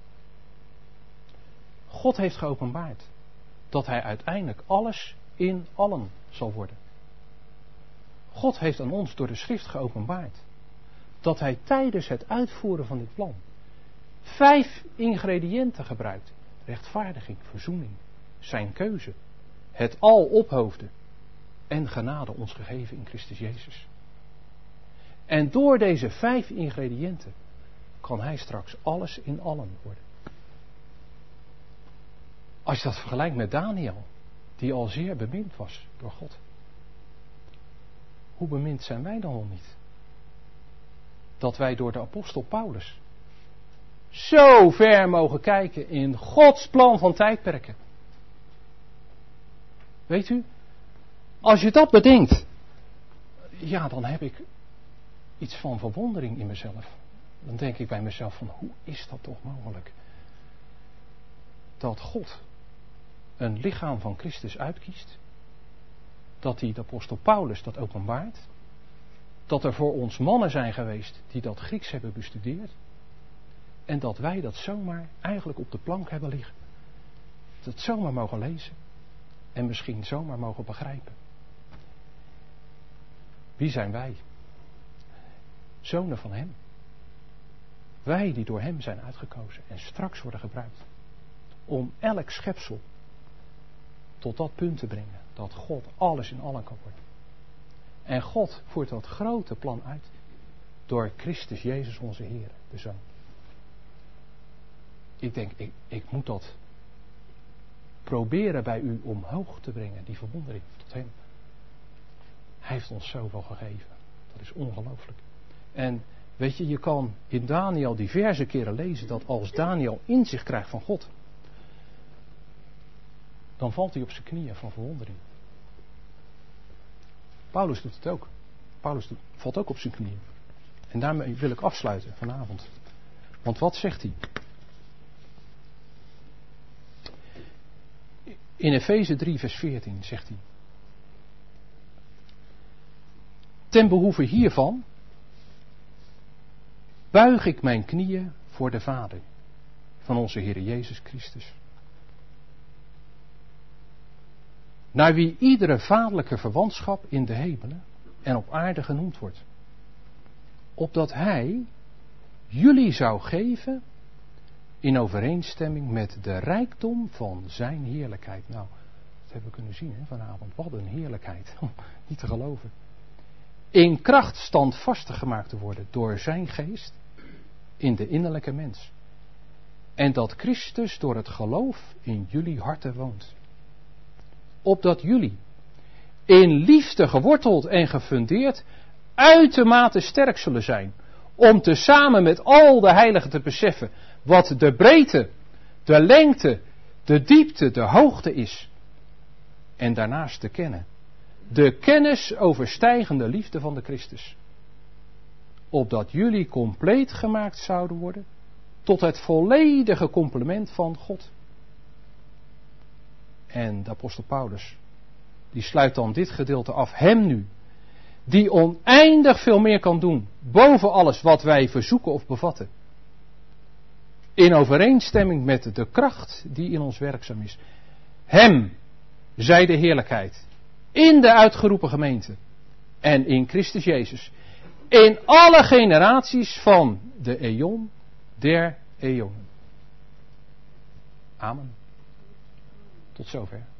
God heeft geopenbaard dat hij uiteindelijk alles in allen zal worden. God heeft aan ons door de schrift geopenbaard dat hij tijdens het uitvoeren van dit plan 5 ingrediënten gebruikt. Rechtvaardiging, verzoening, zijn keuze, het al ophoofden en genade ons gegeven in Christus Jezus. En door deze 5 ingrediënten kan hij straks alles in allen worden. Als je dat vergelijkt met Daniel, die al zeer bemind was door God. Hoe bemind zijn wij dan wel niet? Dat wij door de apostel Paulus zo ver mogen kijken in Gods plan van tijdperken. Weet u, als je dat bedenkt, ja, dan heb ik iets van verwondering in mezelf. Dan denk ik bij mezelf van, hoe is dat toch mogelijk? Dat God een lichaam van Christus uitkiest. Dat hij de apostel Paulus dat openbaart. Dat er voor ons mannen zijn geweest die dat Grieks hebben bestudeerd. En dat wij dat zomaar eigenlijk op de plank hebben liggen. Dat zomaar mogen lezen. En misschien zomaar mogen begrijpen. Wie zijn wij? Zonen van hem. Wij die door hem zijn uitgekozen en straks worden gebruikt. Om elk schepsel tot dat punt te brengen. Dat God alles in allen kan worden. En God voert dat grote plan uit. Door Christus Jezus onze Heer, de Zoon. Ik denk, ik moet dat proberen bij u omhoog te brengen. Die verwondering tot hem. Hij heeft ons zoveel gegeven. Dat is ongelooflijk. En weet je, je kan in Daniel diverse keren lezen dat als Daniel inzicht krijgt van God, dan valt hij op zijn knieën van verwondering. Paulus doet het ook. Paulus valt ook op zijn knieën. En daarmee wil ik afsluiten vanavond. Want wat zegt hij? In Efeze 3 vers 14 zegt hij: ten behoeve hiervan buig ik mijn knieën voor de Vader van onze Heer Jezus Christus. Naar wie iedere vaderlijke verwantschap in de hemelen en op aarde genoemd wordt. Opdat hij jullie zou geven in overeenstemming met de rijkdom van zijn heerlijkheid. Nou, dat hebben we kunnen zien vanavond. Wat een heerlijkheid. Niet te geloven. In kracht standvastig gemaakt te worden door zijn geest in de innerlijke mens. En dat Christus door het geloof in jullie harten woont. Opdat jullie in liefde geworteld en gefundeerd, uitermate sterk zullen zijn. Om tezamen met al de heiligen te beseffen wat de breedte, de lengte, de diepte, de hoogte is. En daarnaast te kennen. De kennis overstijgende liefde van de Christus. Opdat jullie compleet gemaakt zouden worden tot het volledige complement van God. En de apostel Paulus, die sluit dan dit gedeelte af. Hem nu, die oneindig veel meer kan doen, boven alles wat wij verzoeken of bevatten. In overeenstemming met de kracht die in ons werkzaam is. Hem zij de heerlijkheid in de uitgeroepen gemeente en in Christus Jezus. In alle generaties van de eon der eonen. Amen. Tot zover.